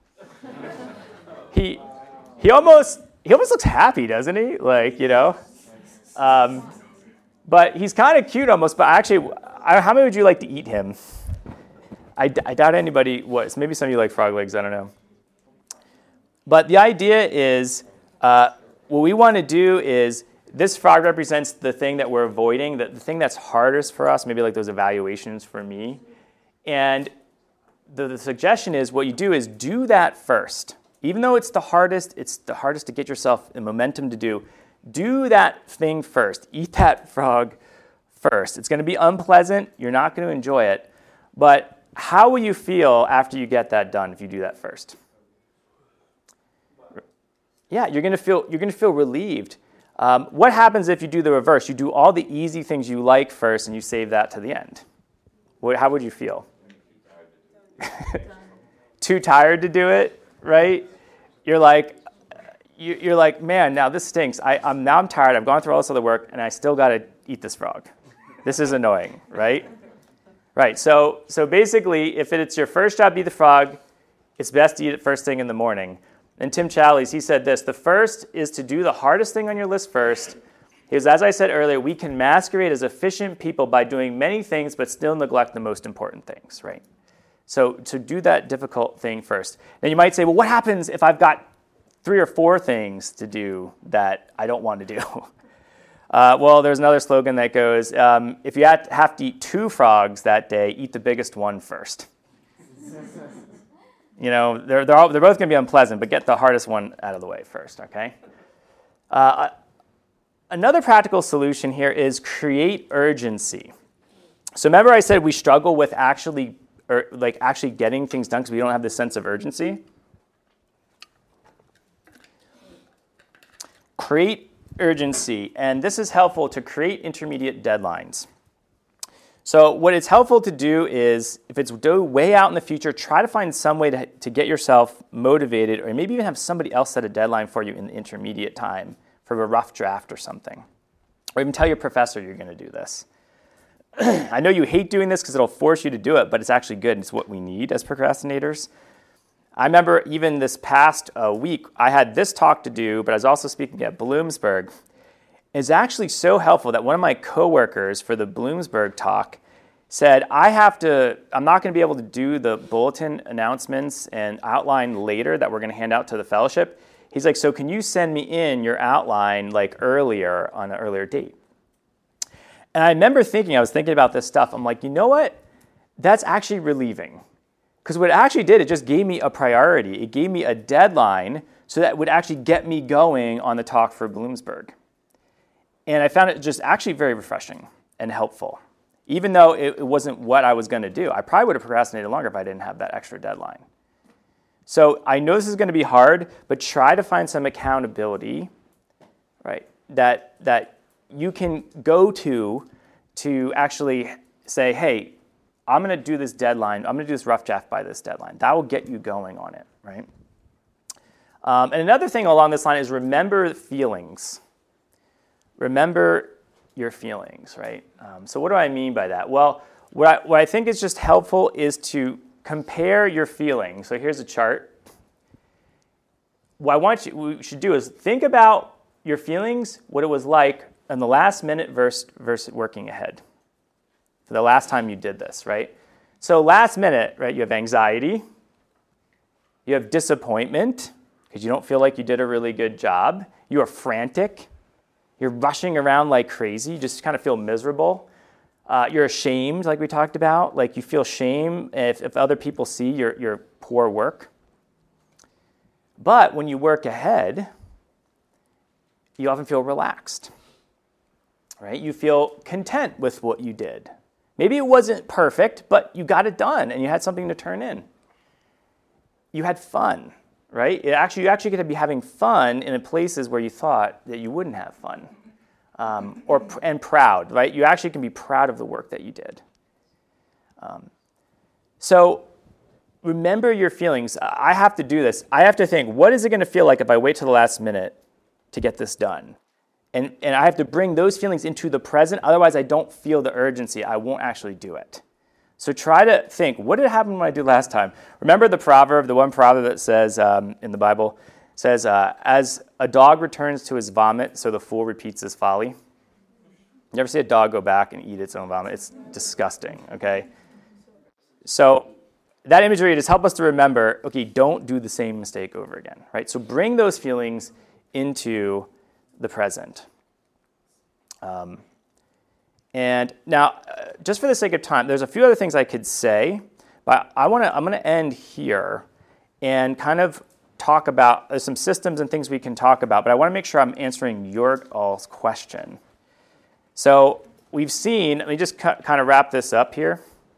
he he almost he almost looks happy, doesn't he? Like, you know. Um, but he's kind of cute almost. But actually, I, how many would you like to eat him? I, I doubt anybody was. Maybe some of you like frog legs. I don't know. But the idea is, uh, what we want to do is, this frog represents the thing that we're avoiding, the, the thing that's hardest for us, maybe like those evaluations for me. And the, the suggestion is, what you do is do that first. Even though it's the hardest, it's the hardest to get yourself the momentum to do, do that thing first. Eat that frog first. It's going to be unpleasant. You're not going to enjoy it. But how will you feel after you get that done if you do that first? Yeah, you're going to feel you're going to feel relieved. Um, what happens if you do the reverse? You do all the easy things you like first, and you save that to the end. What, how would you feel? Too tired to do it, right? You're like, you, you're like, man, now this stinks. I, I'm now I'm tired. I've gone through all this other work, and I still got to eat this frog. This is annoying, right? Right. So so basically, if it's your first job to eat the frog, it's best to eat it first thing in the morning. And Tim Challies, he said this: the first is to do the hardest thing on your list first. He goes, as I said earlier, we can masquerade as efficient people by doing many things, but still neglect the most important things, right? So to do that difficult thing first. Now you might say, well, what happens if I've got three or four things to do that I don't want to do? Uh, well, there's another slogan that goes, um, if you have to eat two frogs that day, eat the biggest one first. You know, they're, they're, all, they're both going to be unpleasant, but get the hardest one out of the way first, okay? Uh, another practical solution here is create urgency. So remember I said we struggle with actually, or like actually getting things done because we don't have this sense of urgency? Create urgency, and this is helpful to create intermediate deadlines. So what it's helpful to do is, if it's way out in the future, try to find some way to, to get yourself motivated, or maybe even have somebody else set a deadline for you in the intermediate time for a rough draft or something. Or even tell your professor you're going to do this. I know you hate doing this because it'll force you to do it, but it's actually good. It's what we need as procrastinators. I remember even this past uh, week, I had this talk to do, but I was also speaking at Bloomsburg. It's actually so helpful that one of my coworkers for the Bloomsburg talk said, I have to, I'm not going to be able to do the bulletin announcements and outline later that we're going to hand out to the fellowship. He's like, so can you send me in your outline like earlier on an earlier date? And I remember thinking, I was thinking about this stuff. I'm like, you know what? That's actually relieving. Because what it actually did, it just gave me a priority. It gave me a deadline so that it would actually get me going on the talk for Bloomsburg. And I found it just actually very refreshing and helpful. Even though it, it wasn't what I was going to do. I probably would have procrastinated longer if I didn't have that extra deadline. So I know this is going to be hard, but try to find some accountability, right, that that you can go to to actually say, hey, I'm going to do this deadline. I'm going to do this rough draft by this deadline. That will get you going on it, right? Um, and another thing along this line is remember feelings. Remember your feelings, right? Um, so what do I mean by that? Well, what I, what I think is just helpful is to compare your feelings. So here's a chart. What I want you, what we should do is think about your feelings, what it was like in the last minute versus, versus working ahead. For the last time you did this, right? So last minute, right, you have anxiety, you have disappointment, because you don't feel like you did a really good job. You are frantic. You're rushing around like crazy. You just kind of feel miserable. Uh, you're ashamed, like we talked about. Like you feel shame if, if other people see your, your poor work. But when you work ahead, you often feel relaxed, right? You feel content with what you did. Maybe it wasn't perfect, but you got it done and you had something to turn in. You had fun. Right? It actually, you actually get to be having fun in places where you thought that you wouldn't have fun, um, or and proud. Right? You actually can be proud of the work that you did. Um, so remember your feelings. I have to do this. I have to think, what is it going to feel like if I wait till the last minute to get this done? And and I have to bring those feelings into the present. Otherwise, I don't feel the urgency. I won't actually do it. So try to think, what did happen when I did last time? Remember the proverb, the one proverb that says um, in the Bible, says, uh, as a dog returns to his vomit, so the fool repeats his folly. You ever see a dog go back and eat its own vomit? It's disgusting, okay? So that imagery just helps us to remember, okay, don't do the same mistake over again, right? So bring those feelings into the present. Um, And now, uh, just for the sake of time, there's a few other things I could say, but I want to. I'm going to end here and kind of talk about. There's some systems and things we can talk about, but I want to make sure I'm answering your all's question. So we've seen. Let me just cu- kind of wrap this up here.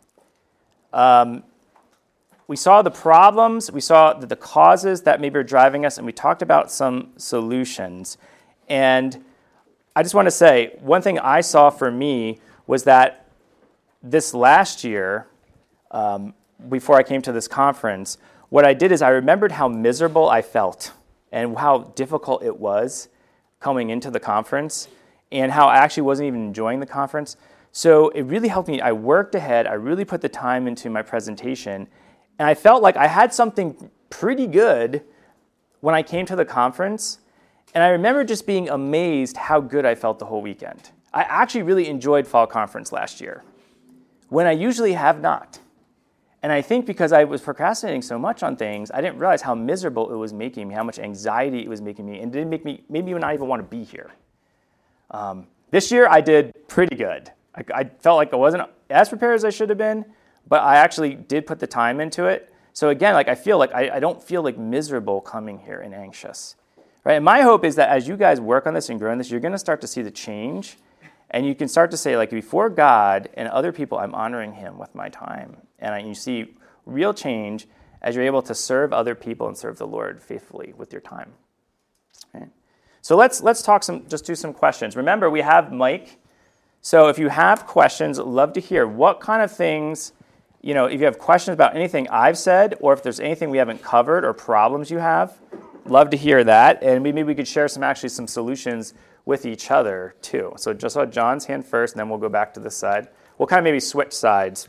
Um, we saw the problems. We saw the, the causes that maybe are driving us, and we talked about some solutions. And I just want to say, one thing I saw for me was that this last year, um, before I came to this conference, what I did is I remembered how miserable I felt and how difficult it was coming into the conference and how I actually wasn't even enjoying the conference. So it really helped me. I worked ahead. I really put the time into my presentation. And I felt like I had something pretty good when I came to the conference. And I remember just being amazed how good I felt the whole weekend. I actually really enjoyed fall conference last year, when I usually have not. And I think because I was procrastinating so much on things, I didn't realize how miserable it was making me, how much anxiety it was making me, and it didn't make me maybe even not even want to be here. Um, this year I did pretty good. I, I felt like I wasn't as prepared as I should have been, but I actually did put the time into it. So again, like I feel like I, I don't feel like miserable coming here and anxious. Right? And my hope is that as you guys work on this and grow in this, you're going to start to see the change. And you can start to say, like, before God and other people, I'm honoring him with my time. And I, you see real change as you're able to serve other people and serve the Lord faithfully with your time. Right? So let's let's talk some, just do some questions. Remember, we have Mike. So if you have questions, I'd love to hear what kind of things, you know, if you have questions about anything I've said, or if there's anything we haven't covered or problems you have, love to hear that, and maybe we could share some actually some solutions with each other too. So just saw John's hand first, and then we'll go back to this side. We'll kind of maybe switch sides.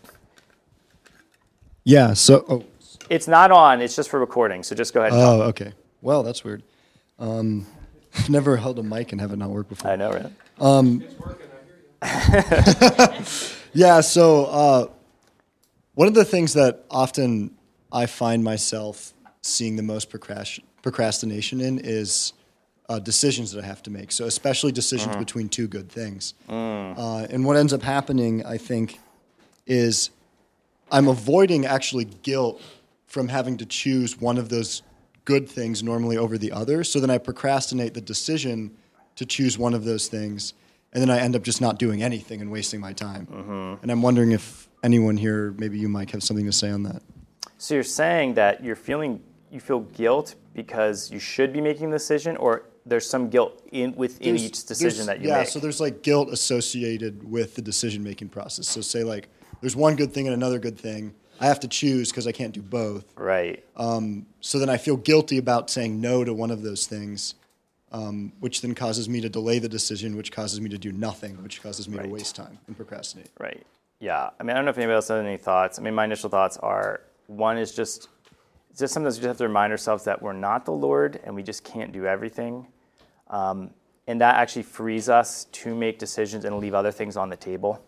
Yeah. So. Oh. It's not on. It's just for recording. So just go ahead. And oh, talk. Okay. Well, that's weird. Um, I've never held a mic and have it not work before. I know, right? Um, It's working, I hear you. yeah. So uh, one of the things that often I find myself seeing the most procrast- procrastination in is uh, decisions that I have to make. So especially decisions mm. between two good things. Mm. Uh, and what ends up happening, I think, is I'm avoiding actually guilt from having to choose one of those good things normally over the other. So then I procrastinate the decision to choose one of those things. And then I end up just not doing anything and wasting my time. Mm-hmm. And I'm wondering if anyone here, maybe you might have something to say on that. So you're saying that you're feeling, you feel guilt because you should be making the decision, or there's some guilt in within there's, each decision that you yeah, make? Yeah, so there's like guilt associated with the decision-making process. So say like there's one good thing and another good thing. I have to choose because I can't do both. Right. Um, so then I feel guilty about saying no to one of those things, um, which then causes me to delay the decision, which causes me to do nothing, which causes me right. to waste time and procrastinate. Right. Yeah. I mean, I don't know if anybody else has any thoughts. I mean, my initial thoughts are one is just, it's just sometimes we just have to remind ourselves that we're not the Lord and we just can't do everything. Um, and that actually frees us to make decisions and leave other things on the table.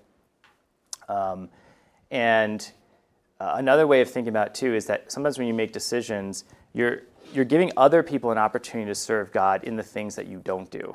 Um, and uh, another way of thinking about it too is that sometimes when you make decisions, you're you're giving other people an opportunity to serve God in the things that you don't do.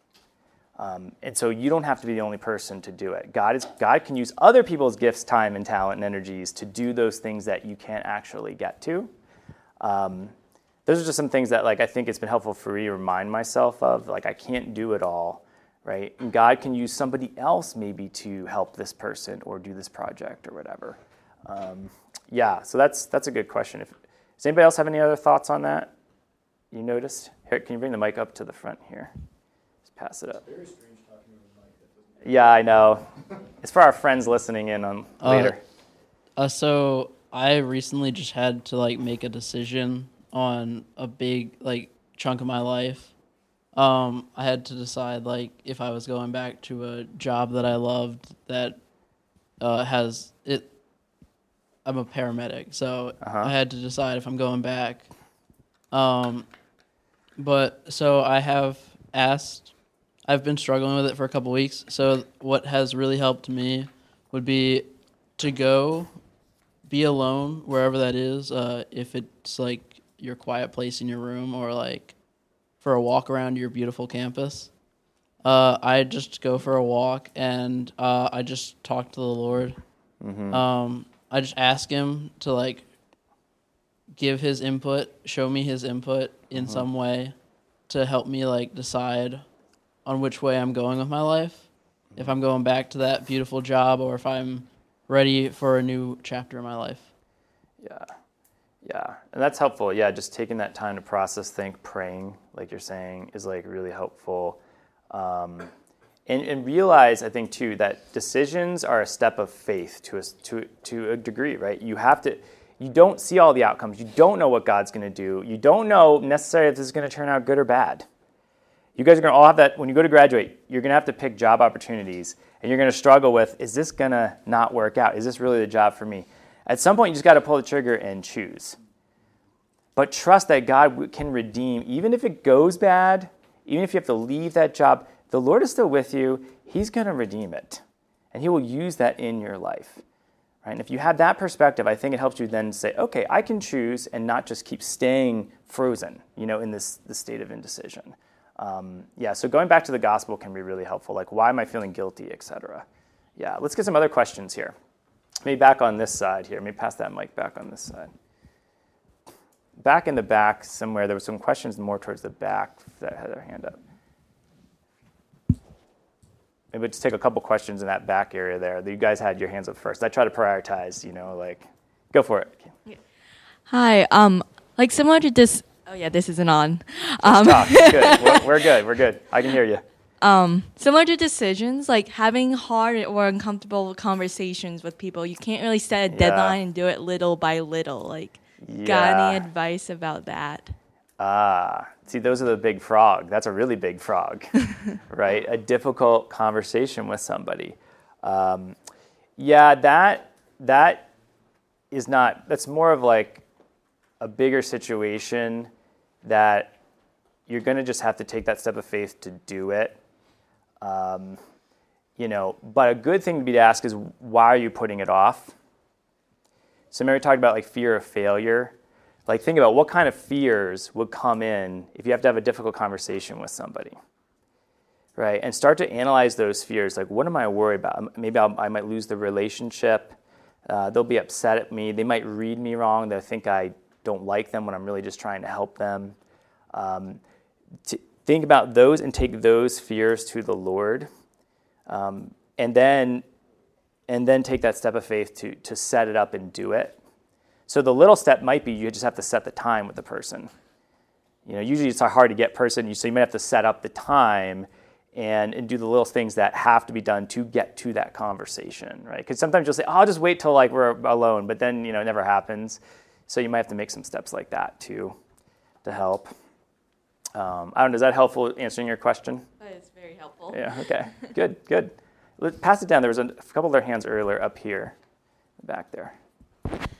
Um, and so you don't have to be the only person to do it. God is God can use other people's gifts, time, and talent and energies to do those things that you can't actually get to. Um, those are just some things that, like, I think it's been helpful for me to remind myself of. Like, I can't do it all, right? And God can use somebody else maybe to help this person or do this project or whatever. Um, yeah, so that's that's a good question. If, does anybody else have any other thoughts on that? You noticed? Here, can you bring the mic up to the front here? Just pass it up. It's very strange talking to a mic that doesn't. Yeah, I know. It's for our friends listening in on later. Uh, uh, so I recently just had to like make a decision on a big like chunk of my life. Um, I had to decide like if I was going back to a job that I loved that uh, has it. I'm a paramedic, so uh-huh. I had to decide if I'm going back. Um, but so I have asked, I've been struggling with it for a couple weeks. So what has really helped me would be to go be alone wherever that is. Uh, if it's like your quiet place in your room or like for a walk around your beautiful campus. Uh, I just go for a walk and uh, I just talk to the Lord. Mm-hmm. Um, I just ask him to like give his input, show me his input in mm-hmm. some way to help me like decide on which way I'm going with my life. Mm-hmm. If I'm going back to that beautiful job or if I'm ready for a new chapter in my life. Yeah. Yeah. And that's helpful. Yeah. Just taking that time to process, think, praying, like you're saying, is like really helpful. Um, And, and realize, I think, too, that decisions are a step of faith to a, to, to a degree, right? You have to, you don't see all the outcomes. You don't know what God's going to do. You don't know necessarily if this is going to turn out good or bad. You guys are going to all have that, when you go to graduate, you're going to have to pick job opportunities, and you're going to struggle with, is this going to not work out? Is this really the job for me? At some point, you just got to pull the trigger and choose. But trust that God can redeem, even if it goes bad, even if you have to leave that job, the Lord is still with you. He's going to redeem it. And he will use that in your life. Right? And if you have that perspective, I think it helps you then say, okay, I can choose and not just keep staying frozen, you know, in this, this state of indecision. Um, yeah, so going back to the gospel can be really helpful. Like, why am I feeling guilty, et cetera? Yeah, let's get some other questions here. Maybe back on this side here. Maybe pass that mic back on this side. Back in the back somewhere, there were some questions more towards the back that had their hand up. Maybe just take a couple questions in that back area there. You guys had your hands up first. I try to prioritize, you know, like, go for it. Yeah. Hi. Um, like similar to this. Oh yeah, this isn't on. Um, Stop. Good. We're, we're good. We're good. I can hear you. Um, similar to decisions, like having hard or uncomfortable conversations with people, you can't really set a Yeah. deadline and do it little by little. Like, Yeah. got any advice about that? Ah, see, those are the big frog. That's a really big frog, right? A difficult conversation with somebody. Um, yeah, that that is not, that's more of like a bigger situation that you're going to just have to take that step of faith to do it. Um, you know, but a good thing to be to ask is, why are you putting it off? So maybe we talked about like fear of failure. Like, think about what kind of fears would come in if you have to have a difficult conversation with somebody, right? And start to analyze those fears. Like, what am I worried about? Maybe I'll, I might lose the relationship. Uh, they'll be upset at me. They might read me wrong. They'll think I don't like them when I'm really just trying to help them. Um, to think about those and take those fears to the Lord, um, and then and then take that step of faith to to set it up and do it. So the little step might be you just have to set the time with the person. You know, usually it's a hard to get person, so you might have to set up the time and, and do the little things that have to be done to get to that conversation, right? Because sometimes you'll say, oh, I'll just wait till like we're alone, but then, you know, it never happens. So you might have to make some steps like that too to help. Um, I don't know, is that helpful answering your question? That is very helpful. Yeah, okay, good, good. Let's pass it down. There was a couple of their hands earlier up here, back there.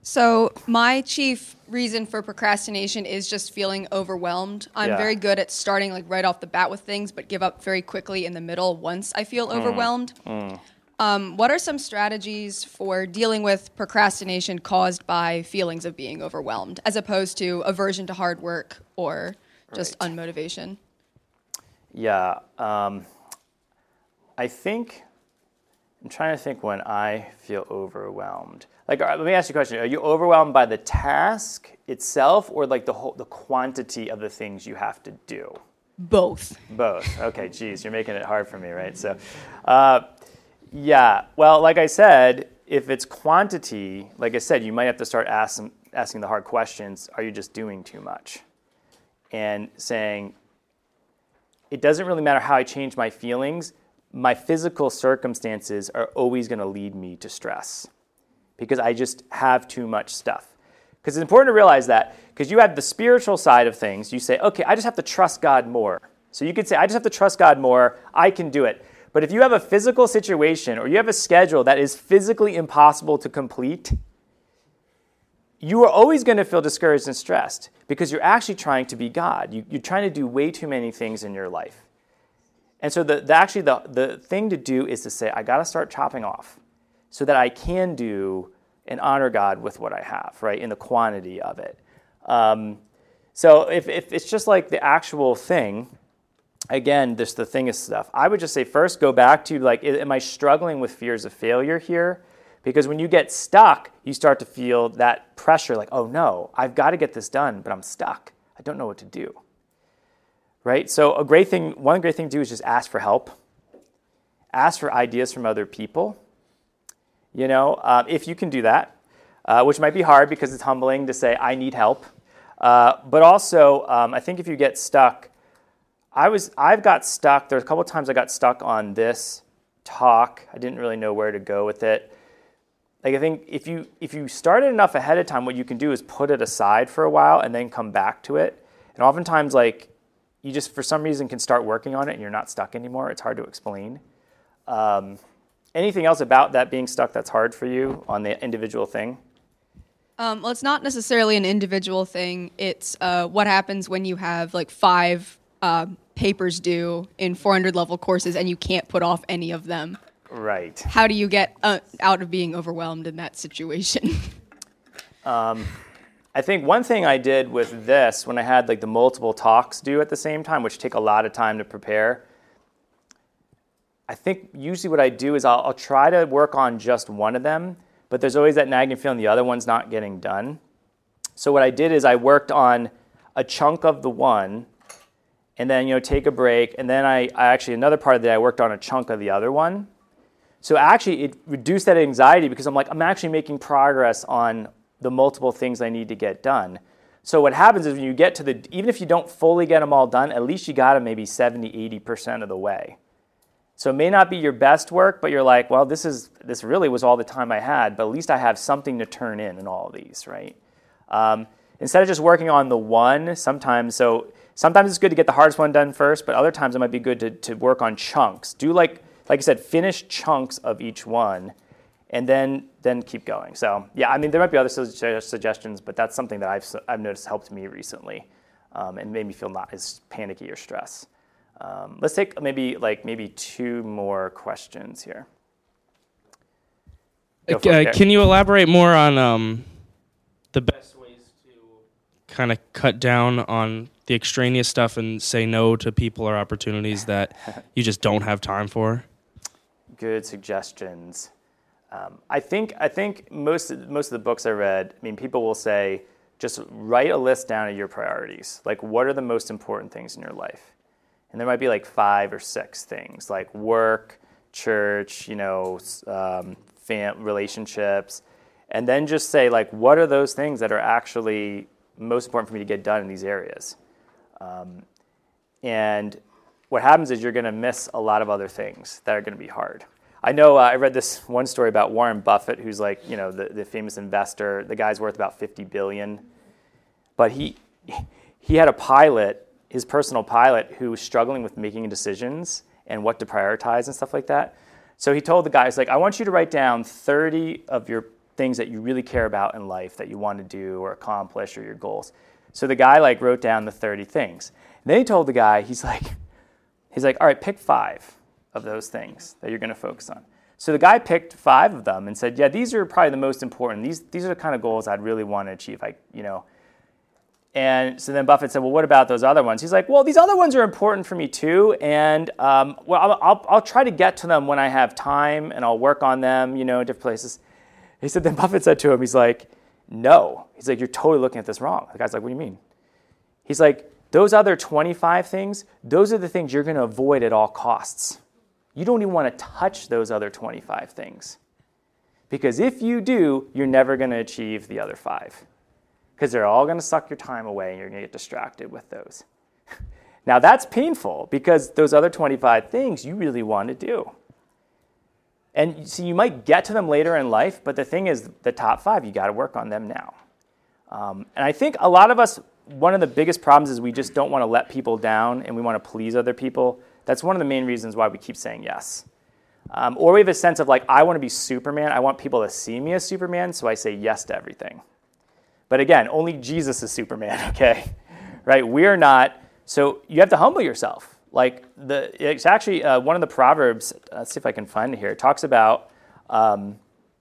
So my chief reason for procrastination is just feeling overwhelmed. I'm Yeah. very good at starting like right off the bat with things, but give up very quickly in the middle once I feel overwhelmed. Um, what are some strategies for dealing with procrastination caused by feelings of being overwhelmed, as opposed to aversion to hard work or just Right. unmotivation? Yeah, um, I think, I'm trying to think when I feel overwhelmed. Like, all right, let me ask you a question. Are you overwhelmed by the task itself or like the whole, the quantity of the things you have to do? Both. Both. Okay, geez, you're making it hard for me, right? So, uh, yeah, well, like I said, if it's quantity, like I said, you might have to start asking, asking the hard questions. Are you just doing too much? And saying, it doesn't really matter how I change my feelings. My physical circumstances are always going to lead me to stress because I just have too much stuff. Because it's important to realize that because you have the spiritual side of things. You say, okay, I just have to trust God more. So you could say, I just have to trust God more. I can do it. But if you have a physical situation or you have a schedule that is physically impossible to complete, you are always going to feel discouraged and stressed because you're actually trying to be God. You, you're trying to do way too many things in your life. And so the, the actually the, the thing to do is to say, I got to start chopping off so that I can do and honor God with what I have, right, in the quantity of it. Um, so if, if it's just like the actual thing, again, this the thing is stuff. I would just say first go back to like, am I struggling with fears of failure here? Because when you get stuck, you start to feel that pressure like, oh no, I've got to get this done, but I'm stuck. I don't know what to do. Right? So a great thing, one great thing to do is just ask for help. Ask for ideas from other people. You know, um, if you can do that, uh, which might be hard because it's humbling to say, I need help. Uh, but also, um, I think if you get stuck, I was, I've got stuck. There's a couple of times I got stuck on this talk. I didn't really know where to go with it. Like I think if you if you started enough ahead of time, what you can do is put it aside for a while and then come back to it. And oftentimes, like you just for some reason can start working on it and you're not stuck anymore. It's hard to explain. Um, anything else about that being stuck that's hard for you on the individual thing? Um, well, it's not necessarily an individual thing. It's uh, what happens when you have like five uh, papers due in four hundred level courses and you can't put off any of them. Right. How do you get uh, out of being overwhelmed in that situation? um, I think one thing I did with this when I had like the multiple talks due at the same time, which take a lot of time to prepare, I think usually what I do is I'll, I'll try to work on just one of them, but there's always that nagging feeling the other one's not getting done. So what I did is I worked on a chunk of the one and then, you know, take a break. And then I, I actually, another part of the day, I worked on a chunk of the other one. So actually, it reduced that anxiety because I'm like, I'm actually making progress on the multiple things I need to get done. So what happens is when you get to the, even if you don't fully get them all done, at least you got them maybe seventy, eighty percent of the way. So it may not be your best work, but you're like, well, this is this really was all the time I had, but at least I have something to turn in in all of these, right? Um, instead of just working on the one, sometimes, so sometimes it's good to get the hardest one done first, but other times it might be good to, to work on chunks. Do like, like I said, finish chunks of each one, and then then keep going. So yeah, I mean, there might be other su- suggestions, but that's something that I've I've noticed helped me recently, um, and made me feel not as panicky or stressed. Um, let's take maybe like maybe two more questions here. Uh, can you elaborate more on um, the best ways to kind of cut down on the extraneous stuff and say no to people or opportunities that you just don't have time for? Good suggestions. Um, I think I think most of, most of the books I read, I mean, people will say, just write a list down of your priorities. Like, what are the most important things in your life? And there might be like five or six things, like work, church, you know, um, fam- relationships, and then just say, like, what are those things that are actually most important for me to get done in these areas? Um, and what happens is you're going to miss a lot of other things that are going to be hard. I know uh, I read this one story about Warren Buffett, who's like, you know, the, the famous investor. The guy's worth about fifty billion dollars. But he he had a pilot, his personal pilot, who was struggling with making decisions and what to prioritize and stuff like that. So he told the guys, like, I want you to write down thirty of your things that you really care about in life that you want to do or accomplish or your goals. So the guy like wrote down the thirty things. And then he told the guy, he's like, he's like, all right, pick five of those things that you're going to focus on. So the guy picked five of them and said, yeah, these are probably the most important. These these are the kind of goals I'd really want to achieve. Like, you know. And so then Buffett said, well, what about those other ones? He's like, well, these other ones are important for me too. And um, well, I'll, I'll, I'll try to get to them when I have time and I'll work on them, you know, in different places. He said, then Buffett said to him, he's like, no. He's like, you're totally looking at this wrong. The guy's like, what do you mean? He's like, those other twenty-five things, those are the things you're going to avoid at all costs. You don't even want to touch those other twenty-five things. Because if you do, you're never going to achieve the other five. Because they're all going to suck your time away and you're going to get distracted with those. Now that's painful because those other twenty-five things you really want to do. And so you might get to them later in life, but the thing is the top five, you got to work on them now. Um, and I think a lot of us, one of the biggest problems is we just don't want to let people down and we want to please other people. That's one of the main reasons why we keep saying yes. Um, or we have a sense of like, I want to be Superman. I want people to see me as Superman, so I say yes to everything. But again, only Jesus is Superman, okay? Right? We're not. So you have to humble yourself. Like the, it's actually uh, one of the Proverbs. Let's see if I can find it here. It talks about. Um,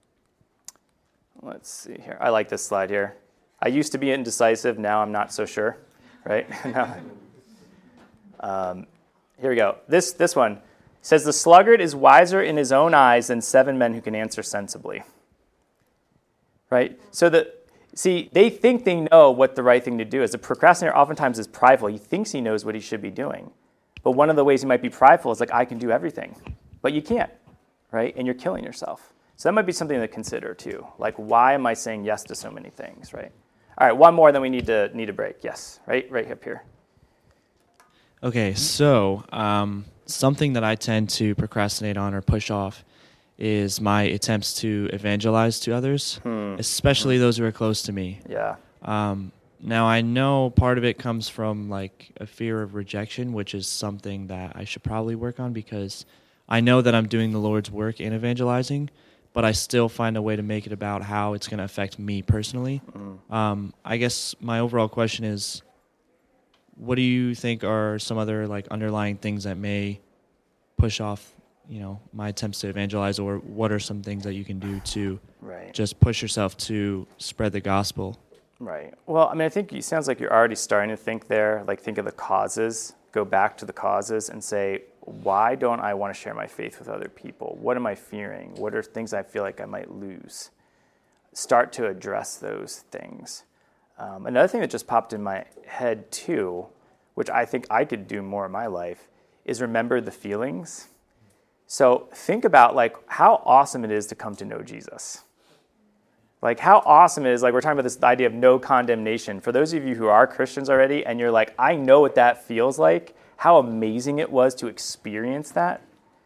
let's see here. I like this slide here. I used to be indecisive. Now I'm not so sure. Right? um, here we go. This this one says the sluggard is wiser in his own eyes than seven men who can answer sensibly. Right? So the See, they think they know what the right thing to do is. A procrastinator oftentimes is prideful. He thinks he knows what he should be doing. But one of the ways he might be prideful is like, I can do everything. But you can't, right? And you're killing yourself. So that might be something to consider too. Like, why am I saying yes to so many things, right? All right, one more, then we need to need a break. Yes, right, right up here. Okay, so um, something that I tend to procrastinate on or push off is my attempts to evangelize to others, hmm. especially hmm. those who are close to me. Yeah. Um, now, I know part of it comes from like a fear of rejection, which is something that I should probably work on because I know that I'm doing the Lord's work in evangelizing, but I still find a way to make it about how it's going to affect me personally. Hmm. Um, I guess my overall question is, what do you think are some other like underlying things that may push off you know, my attempts to evangelize, or what are some things that you can do to right. just push yourself to spread the gospel? Right. Well, I mean, I think it sounds like you're already starting to think there, like think of the causes, go back to the causes and say, why don't I want to share my faith with other people? What am I fearing? What are things I feel like I might lose? Start to address those things. Um, another thing that just popped in my head too, which I think I could do more in my life, is remember the feelings. So think about like how awesome it is to come to know Jesus. Like how awesome it is, like we're talking about this idea of no condemnation. For those of you who are Christians already and you're like, I know what that feels like, how amazing it was to experience that.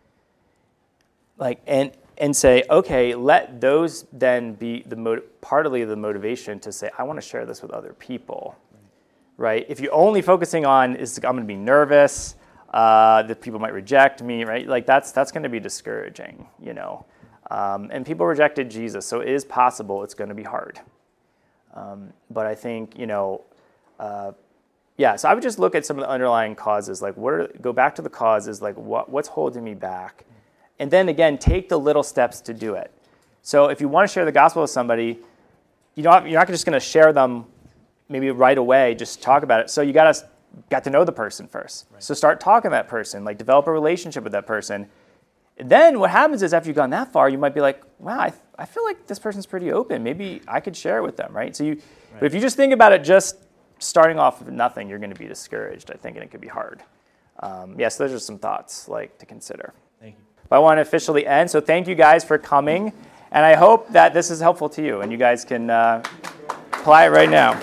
Like and and say, okay, let those then be the mot- partly the motivation to say, I want to share this with other people. Right? If you're only focusing on is I'm going to be nervous, Uh, that people might reject me, right? Like that's that's going to be discouraging, you know. Um, and people rejected Jesus, so it is possible it's going to be hard. Um, but I think, you know, uh, yeah. So I would just look at some of the underlying causes, like what are, go back to the causes, like what what's holding me back, and then again take the little steps to do it. So if you want to share the gospel with somebody, you don't you're not just going to share them maybe right away. Just talk about it. So you got to Got to know the person first. Right. So start talking to that person, like develop a relationship with that person. And then what happens is after you've gone that far, you might be like, wow, I, th- I feel like this person's pretty open. Maybe I could share it with them, right? So you, right. But if you just think about it just starting off with nothing, you're going to be discouraged, I think, and it could be hard. Um, yes, yeah, so those are some thoughts like to consider. Thank you. But I want to officially end. So thank you guys for coming. And I hope that this is helpful to you and you guys can uh, apply it right now.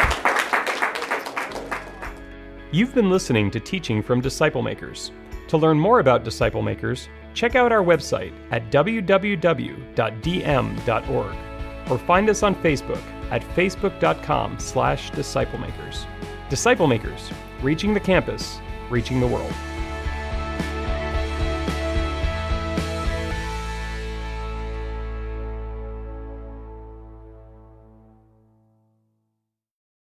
You've been listening to Teaching from Disciple Makers. To learn more about Disciple Makers, check out our website at w w w dot d m dot org or find us on Facebook at facebook dot com slash disciple makers. Disciple Makers, reaching the campus, reaching the world.